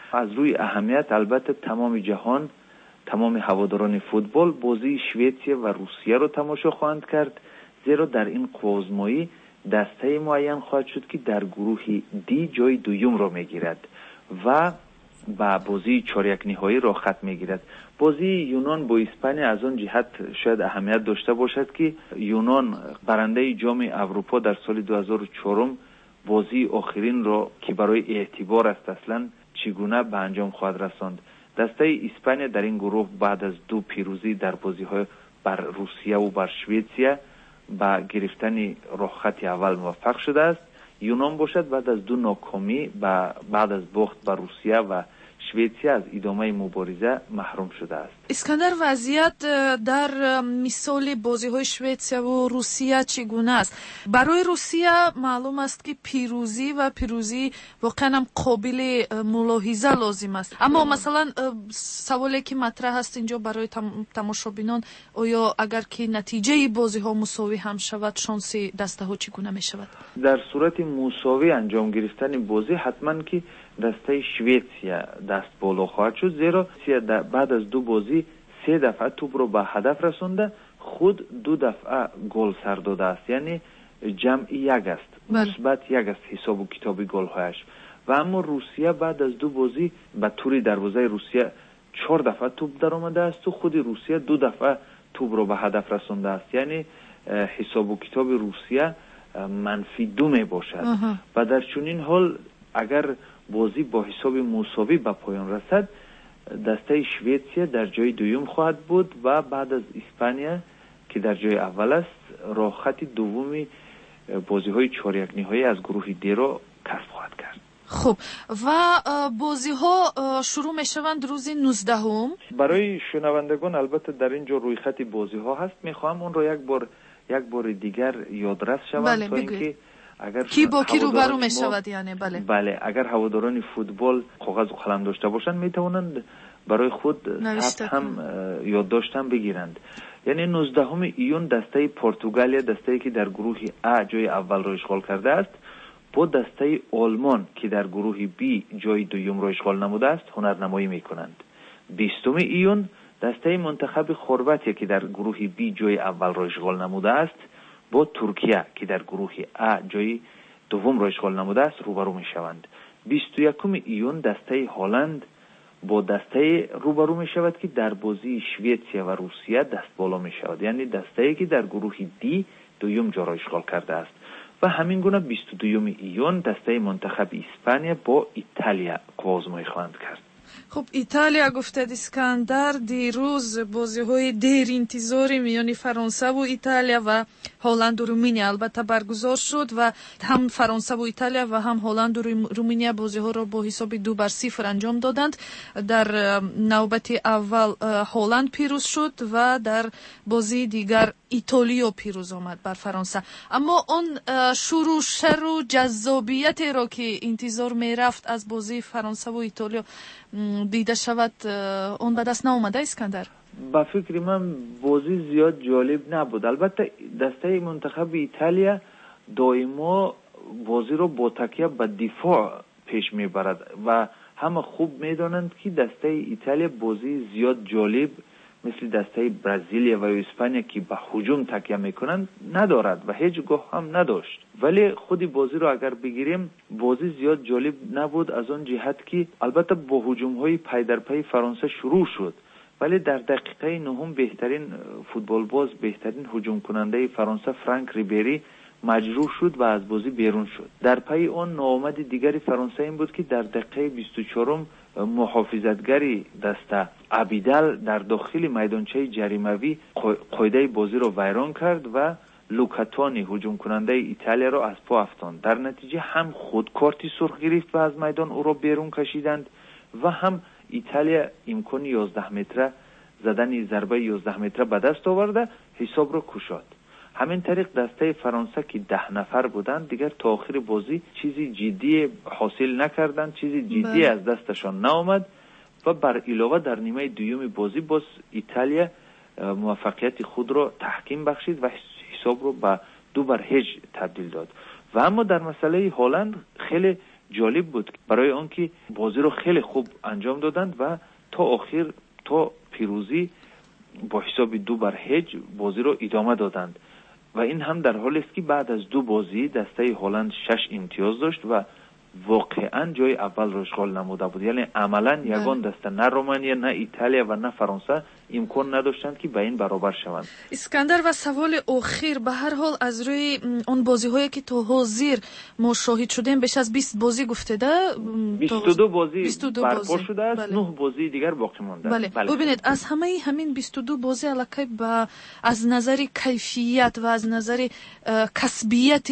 از روی اهمیت البته تمام جهان، تمام هواداران فوتبال بازی شویتسیا و روسیه رو تماشا خواهند کرد، زیرا در این قوزمایی دسته معین خواهد شد که در گروه دی جای دوم را میگیرد و با بازی چهارک نهایی را ختم میگیرد. بازی یونان با اسپانیا از آن جهت شاید اهمیت داشته باشد که یونان برنده جام اروپا در سال دو هزار و چهار بازی آخرین را که برای اعتبار است اصلا چگونه به انجام خواهد رساند. دسته اسپانیا در این گروه بعد از دو پیروزی در بازی‌های بر روسیه و بر شویتسیا با گرفتن راه خط اول موفق شده است. یونان باشد بعد از دو ناکامی و بعد از باخت بر روسیه و شویتسیا از ادامه مبارزه محروم شده است. اسکندر، وضعیت در مثال بازی‌های شویتسیا و روسیه چگونه است؟ برای روسیه معلوم است که پیروزی و پیروزی واقعا هم قابل ملاحظه لازم است، اما مثلا سوالی که مطرح است اینجا برای تم... تماشابینان، آیا اگر که نتیجه بازی‌ها مساوی هم شود شانس دسته‌ها چگونه می‌شود؟ در صورت مساوی انجام گرفتن بازی حتما که دسته شویتسیا دست بالا خواهد شد، زیرا بعد از دو بازی سه دفعه توپ رو به هدف رسونده، خود دو دفعه گل سر داده است، یعنی جمع یک است، مثبت یک است حساب و کتاب گل هایش. و اما روسیه بعد از دو بازی به طور دروازه روسیه چهار دفعه توپ در آمده است و خود روسیه دو دفعه توپ رو به هدف رسونده است، یعنی حساب و کتاب روسیه منفی دو می باشد. و در چنین حال اگر بازی با حساب مساوی به پایان رسد، دسته شویتسیا در جای دوم خواهد بود و بعد از اسپانیا که در جای اول است راه خط دومی بازی‌های چهارک نهایی از گروه دی را کسب خواهد کرد. خب و بازی‌ها شروع می‌شوند روز نوزدهم. برای شنوندگان البته در اینجا روی خط بازی‌ها هست، می‌خوام اون را یک بار یک بار دیگر یادرس شوم تا اینکه اگر کی با کی روبرو می شود، یعنی بله بله اگر هواداران فوتبال کاغذ و قلم داشته باشند میتوانند برای خود ثبت هم یادداشت هم بگیرند. یعنی نوزدهم ایون دسته پرتغالیا، دسته‌ای که در گروه A جای اول را اشغال کرده است، با دسته آلمان که در گروه B جای دوم را اشغال نموده است هنرنمایی میکنند. بیستم ایون دسته منتخب خرواتی که در گروه B جای اول را اشغال نموده است با ترکیه که در گروه A جای دوم را اشغال نموده است روبرو می شوند. بیست و یکم ایون دسته هلند با دسته روبرو می شود که در بازی شویتسیا و روسیه دست بالا می شود، یعنی دسته‌ای که در گروه دی دوم جا را اشغال کرده است. و همین گونه بیست و دوم ایون دسته منتخب اسپانیا با ایتالیا آزمایی خواهند کرد. خب ایتالیا گفتید اسکندر، دیروز بازی‌های دیر انتظاری میان فرانسه و ایتالیا و هلند و رومانیا البته برگزار شد و هم فرانسه و ایتالیا و هم هلند و رومانیا بازی‌ها را با حساب دو بر صفر انجام دادند. در نوبت اول هلند پیروز شد و در بازی دیگر ایتالیا پیروز آمد بر فرانسه. اما اون شروع شر و جذابیت را که انتظار میرفت از بازی فرانسه و ایتالیا دیده شود، اون به دست نآمده اسکندر؟ با فکر من بازی زیاد جالب نبود. البته دسته منتخب ایتالیا دائما بازی رو با تکیه به دفاع پیش میبرد و همه خوب میدانند که دسته ایتالیا بازی زیاد جالب مثل دسته برزیلیا و اسپانیا که به هجوم تکیه میکنند ندارد و هیچ گاه هم نداشت. ولی خودی بازی رو اگر بگیریم بازی زیاد جالب نبود از آن جهت که البته با هجوم های پی در پی فرانسه شروع شد، ولی در دقیقه نهم بهترین فوتبال باز، بهترین هجوم کننده فرانسه فرانک ریبری مجروح شد و از بازی بیرون شد. در پی آن ناآمد دیگری فرانسه این بود که در دقیقه بیست و چهار محافظتگری دسته عبیدل در داخل میدانچه جریمه‌ای قاعده بازی را ویران کرد و لوکاتانی هجوم کننده ایتالیا را از پا افکند. در نتیجه هم خود کارتی سرخ گرفت و از میدان او را بیرون کشیدند و هم ایتالیا امکان یازده متره زدن ضربه یازده متره به دست آورده حساب را کشاد. همین طریق دسته فرانسه که ده نفر بودند دیگر تا آخر بازی چیزی جدی حاصل نکردند، چیزی جدی بله. از دستشان نآمد و بر علاوه در نیمه دوم بازی باز ایتالیا موفقیت خود را تحکیم بخشید و حساب رو به دو بر هیچ تبدیل داد. و اما در مسئله هلند خیلی جالب بود برای آنکه بازی رو خیلی خوب انجام دادند و تا آخر تا پیروزی با حساب دو بر هیچ بازی رو ادامه دادند و این هم در حالی است که بعد از دو بازی دسته هلند شش امتیاز داشت و واقعا جای اول رو اشغال نموده بود. یعنی عملا یگان دسته نه رومانیا نه ایتالیا و نه فرانسه امکان نداشتند که به این برابر شوند. اسکندر و سوال اخیر، به هر حال از روی اون بازی هایی که تا حاضر ما شاهد شدیم بیش از بیست بازی گفته ده بیست و دو بازی برپا شده است. بله. نه بازی دیگر باقی مانده. بله. بله. ببینید از همه همین بیست و دو بازی الکی با از نظر کیفیت و از نظر کسبیت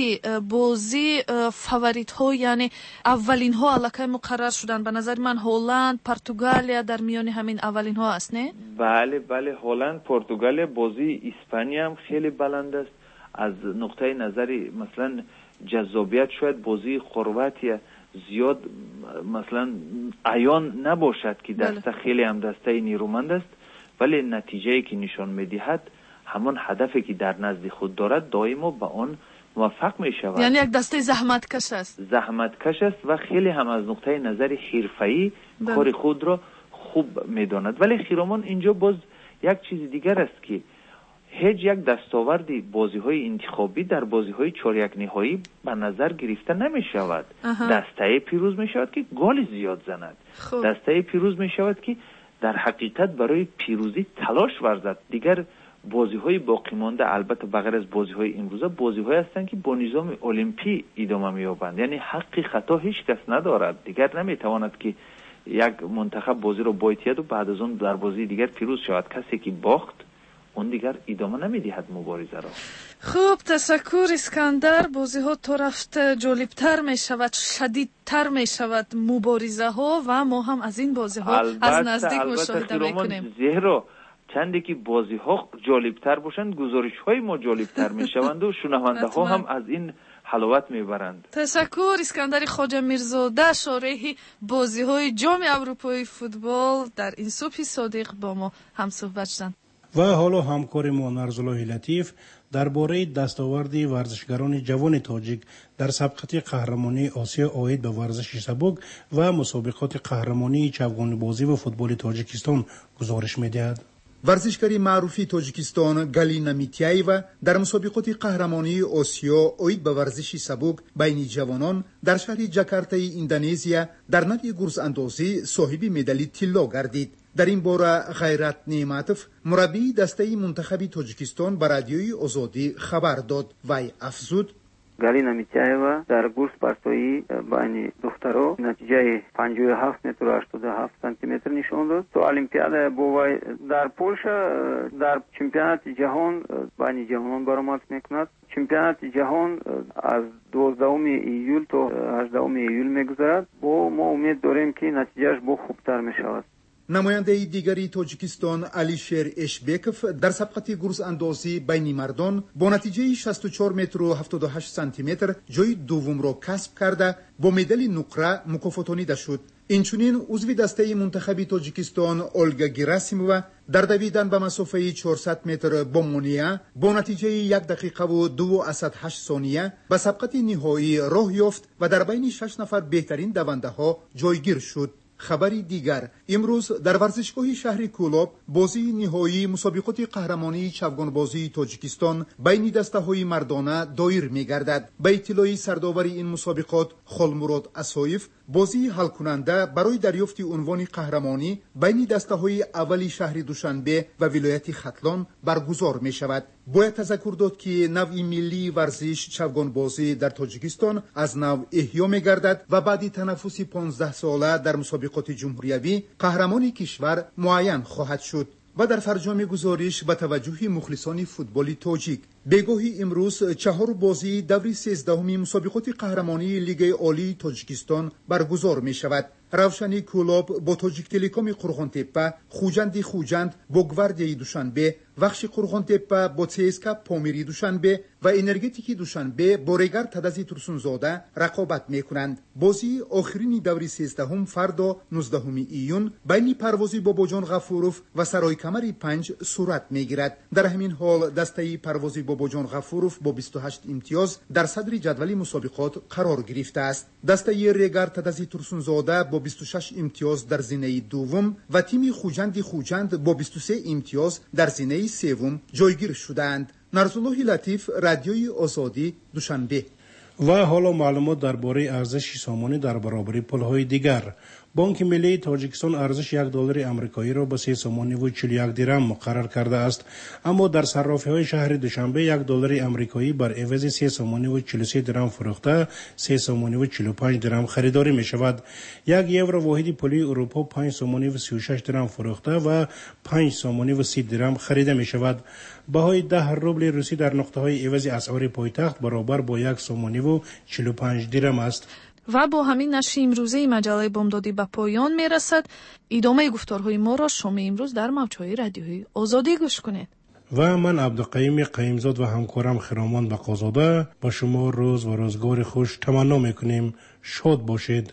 بازی فاوریت ها یعنی اولین ها الکی مقرر شدن. به نظر من هلند، پرتغالیا در میان همین اولین ها است نه؟ بله بله، هلند، پرتغال، بازی اسپانیا هم خیلی بلند است. از نقطه نظر مثلا جذابیت شاید بازی خرواتیا زیاد مثلا عیان نباشد که دسته خیلی هم دسته نیرومند است، ولی نتیجه‌ای که نشان می‌دهد همون هدفی که در نزد خود دارد دائما به آن موفق می شود. یعنی یک دسته زحمتکش است. زحمتکش است و خیلی هم از نقطه نظر حرفه‌ای کار خود را خوب می‌داند. ولی خیرامان اینجا باز یک چیز دیگر است که هیچ یک دستاوردی بازی‌های انتخابی در بازی‌های چهار یک نهایی به نظر گرفته نمی‌شود. دسته پیروز می‌شود که گل زیاد زند. خوب. دسته پیروز می‌شود که در حقیقت برای پیروزی تلاش ورزد. دیگر بازی‌های باقی مانده البته بغیر از بازی‌های امروزه بازی‌های هستند که با نظام المپی ادامه می‌یابند. یعنی حق خطا هیچ کس ندارد. دیگر نمی‌تواند که یک منتخب بازی رو باید و بعد از اون در بازی دیگر پیروز شود. کسی که باخت اون دیگر ادامه نمی‌دهد مبارزه را. خوب، تشکر اسکندر. بازی ها تو رفته جالبتر می شود، شدیدتر می شود مبارزه ها و ما هم از این بازی ها از نزدیک مشاهده میکنیم. زهرا چندی که بازی ها جالبتر باشند گزارش های ما جالبتر می شوند و شنونده ها هم از این حلاوت میبرند. تشکر اسکندر خواجه میرزاده، شارح بازی های جام اروپایی فوتبال در این صبح صادق با ما هم صحبت شدند. و حالا همکار ما نرزالله لطیف درباره دستاورد ورزشگران جوان تاجیک در سبقت قهرمانی آسیا عاید به ورزش سبک و مسابقات قهرمانی چوگان بازی و فوتبال تاجیکستان گزارش می‌دهد. ورزشکاری معروفی تاجیکستان گالینا میتیایوا در مسابقات قهرمانی آسیا عاید به ورزش سبک بین جوانان در شهر جاکارتای اندونزیا در نوع گرز اندازی صاحب مدال طلا گردید. در این باره غیرت نعمتوف مربی دسته منتخب تاجیکستان به رادیوی آزادی خبر داد و افزود: گالینا میتیایوا در گرز پرتایی بین دخترها نتیجه پنجاه و هفت متر و هشتاد و هفت سانتی متر نشان داد. تو المپیاد بوای در پولشا در چمپیونات جهان بین جوانان برآمد میکند. چمپیونات جهان از دوازدهم ایول تا هجدهم ایول میگذرد. با ما امید داریم که نتیجهش با خوبتر میشود. نماینده دیگری تاجیکستان علیشیر اشبکوف در سبقت گرز اندازی بین مردان با نتیجه شصت و چهار متر و هفتاد و هشت سانتی متر جای دوم را کسب کرده با مدال نقره مکافاتانیده شد. اینچنین عضو دسته منتخب تاجیکستان اولگا گراسیمووا در دویدن به مسافه چهارصد متر با مونیا با نتیجه یک دقیقه و دو و هشت ثانیه به سبقت نهایی راه یافت و در بین شش نفر بهترین دونده ها جایگیر شد. خبری دیگر، امروز در ورزشگاه شهر کولاب بازی نهایی مسابقات قهرمانی چوگان بازی تاجیکستان بین دسته‌های مردانه دایر می‌گردد. به اطلاع سرداور این مسابقات خالمراد اسایف، بازی حل کننده برای دریافت عنوان قهرمانی بین دسته‌های اولی شهر دوشنبه و ولایت ختلان برگزار می‌شود. باید تذکر داد که نوع ملی ورزش چوگان بازی در تاجیکستان از نو احیا می‌گردد و بعد تنفس پانزده ساله در مسابقات جمهوریوی قهرمانی کشور معین خواهد شد. و در فرجام گزارش به توجه مخلصان فوتبال تاجیک، بگاهی امروز چهار بازی دور سیزدهمی مسابقات قهرمانی لیگ عالی تاجیکستان برگزار می شود. روشنی کولاب با تاجیک تلکام قرغان تپه، خوجند خوجند با گواردیای دوشنبه، وخش قرغان تپه با تسکا پامیری دوشنبه و و انرژتیکی دوشنبه با ریگر تدازی ترسونزاده رقابت میکنند. بازی آخرین دوری سیزدهم فردا نوزدهم ایون بین پروازی باباجان غفوروف و سرای کمری پنج صورت میگیرد. در همین حال دسته پروازی باباجان غفوروف با بیست و هشت امتیاز در صدر جدول مسابقات قرار گرفته است. دسته ریگر تدازی ترسونزاده با بیست و شش امتیاز در زینه دوم و تیم خوجند خوجند با بیست و سه امتیاز در زینه سوم جایگیر شدند. نرسالله لطیف، رادیوی آزادی، دوشنبه. و حالا معلومات درباره ارزش سامانی در برابر پولهای دیگر. بانک ملی تاجیکستان ارزش یک دلار آمریکایی را به سه سومانی و چهل و یک درم مقرر کرده است، اما در صرافی‌های شهر دوشنبه یک دلار آمریکایی بر عوض سه سومانی و چهل و سه درم فروخته، سه سومانی و چهل و پنج درم خریداری می شود. یک یورو واحد پولی اروپا پنج سومانی و سی و شش درم فروخته و پنج سومانی و سی درم خریده می شود. بهای ده روبل روسی در نقطه‌های عوض اسعار پایتخت برابر با یک سومانی و چهل و پنج درم است. و با همین نشر امروزه مجله بامدادی به پایان می رسد. ادامه گفتارهای ما را شما امروز در موج‌های رادیوی آزادی گوش کنید. و من عبدالقیوم قیمزاد و همکارم خرامان بقازاده با شما روز و روزگار خوش تمنا میکنیم. شاد باشید.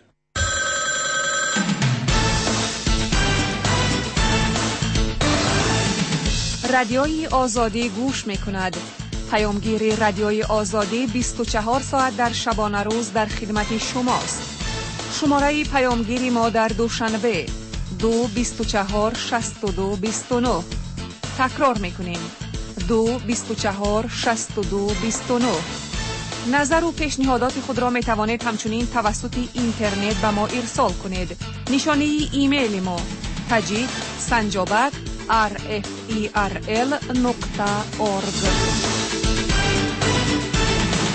رادیوی آزادی گوش میکند. پیامگیر رادیوی آزادی بیست و چهار ساعت در شبانه روز در خدمت شماست. شماره پیامگیری ما در دوشنبه دو بیست و چهار شصت و دو بیست و نه. تکرار میکنیم دو بیست و چهار شصت و دو بیست و نه. نظر و پیشنهادات خود را می توانید همچنین توسط اینترنت به ما ارسال کنید. نشانه ایمیل ما تجید سنجابک آر اف ای آر ال نقطه اورگ.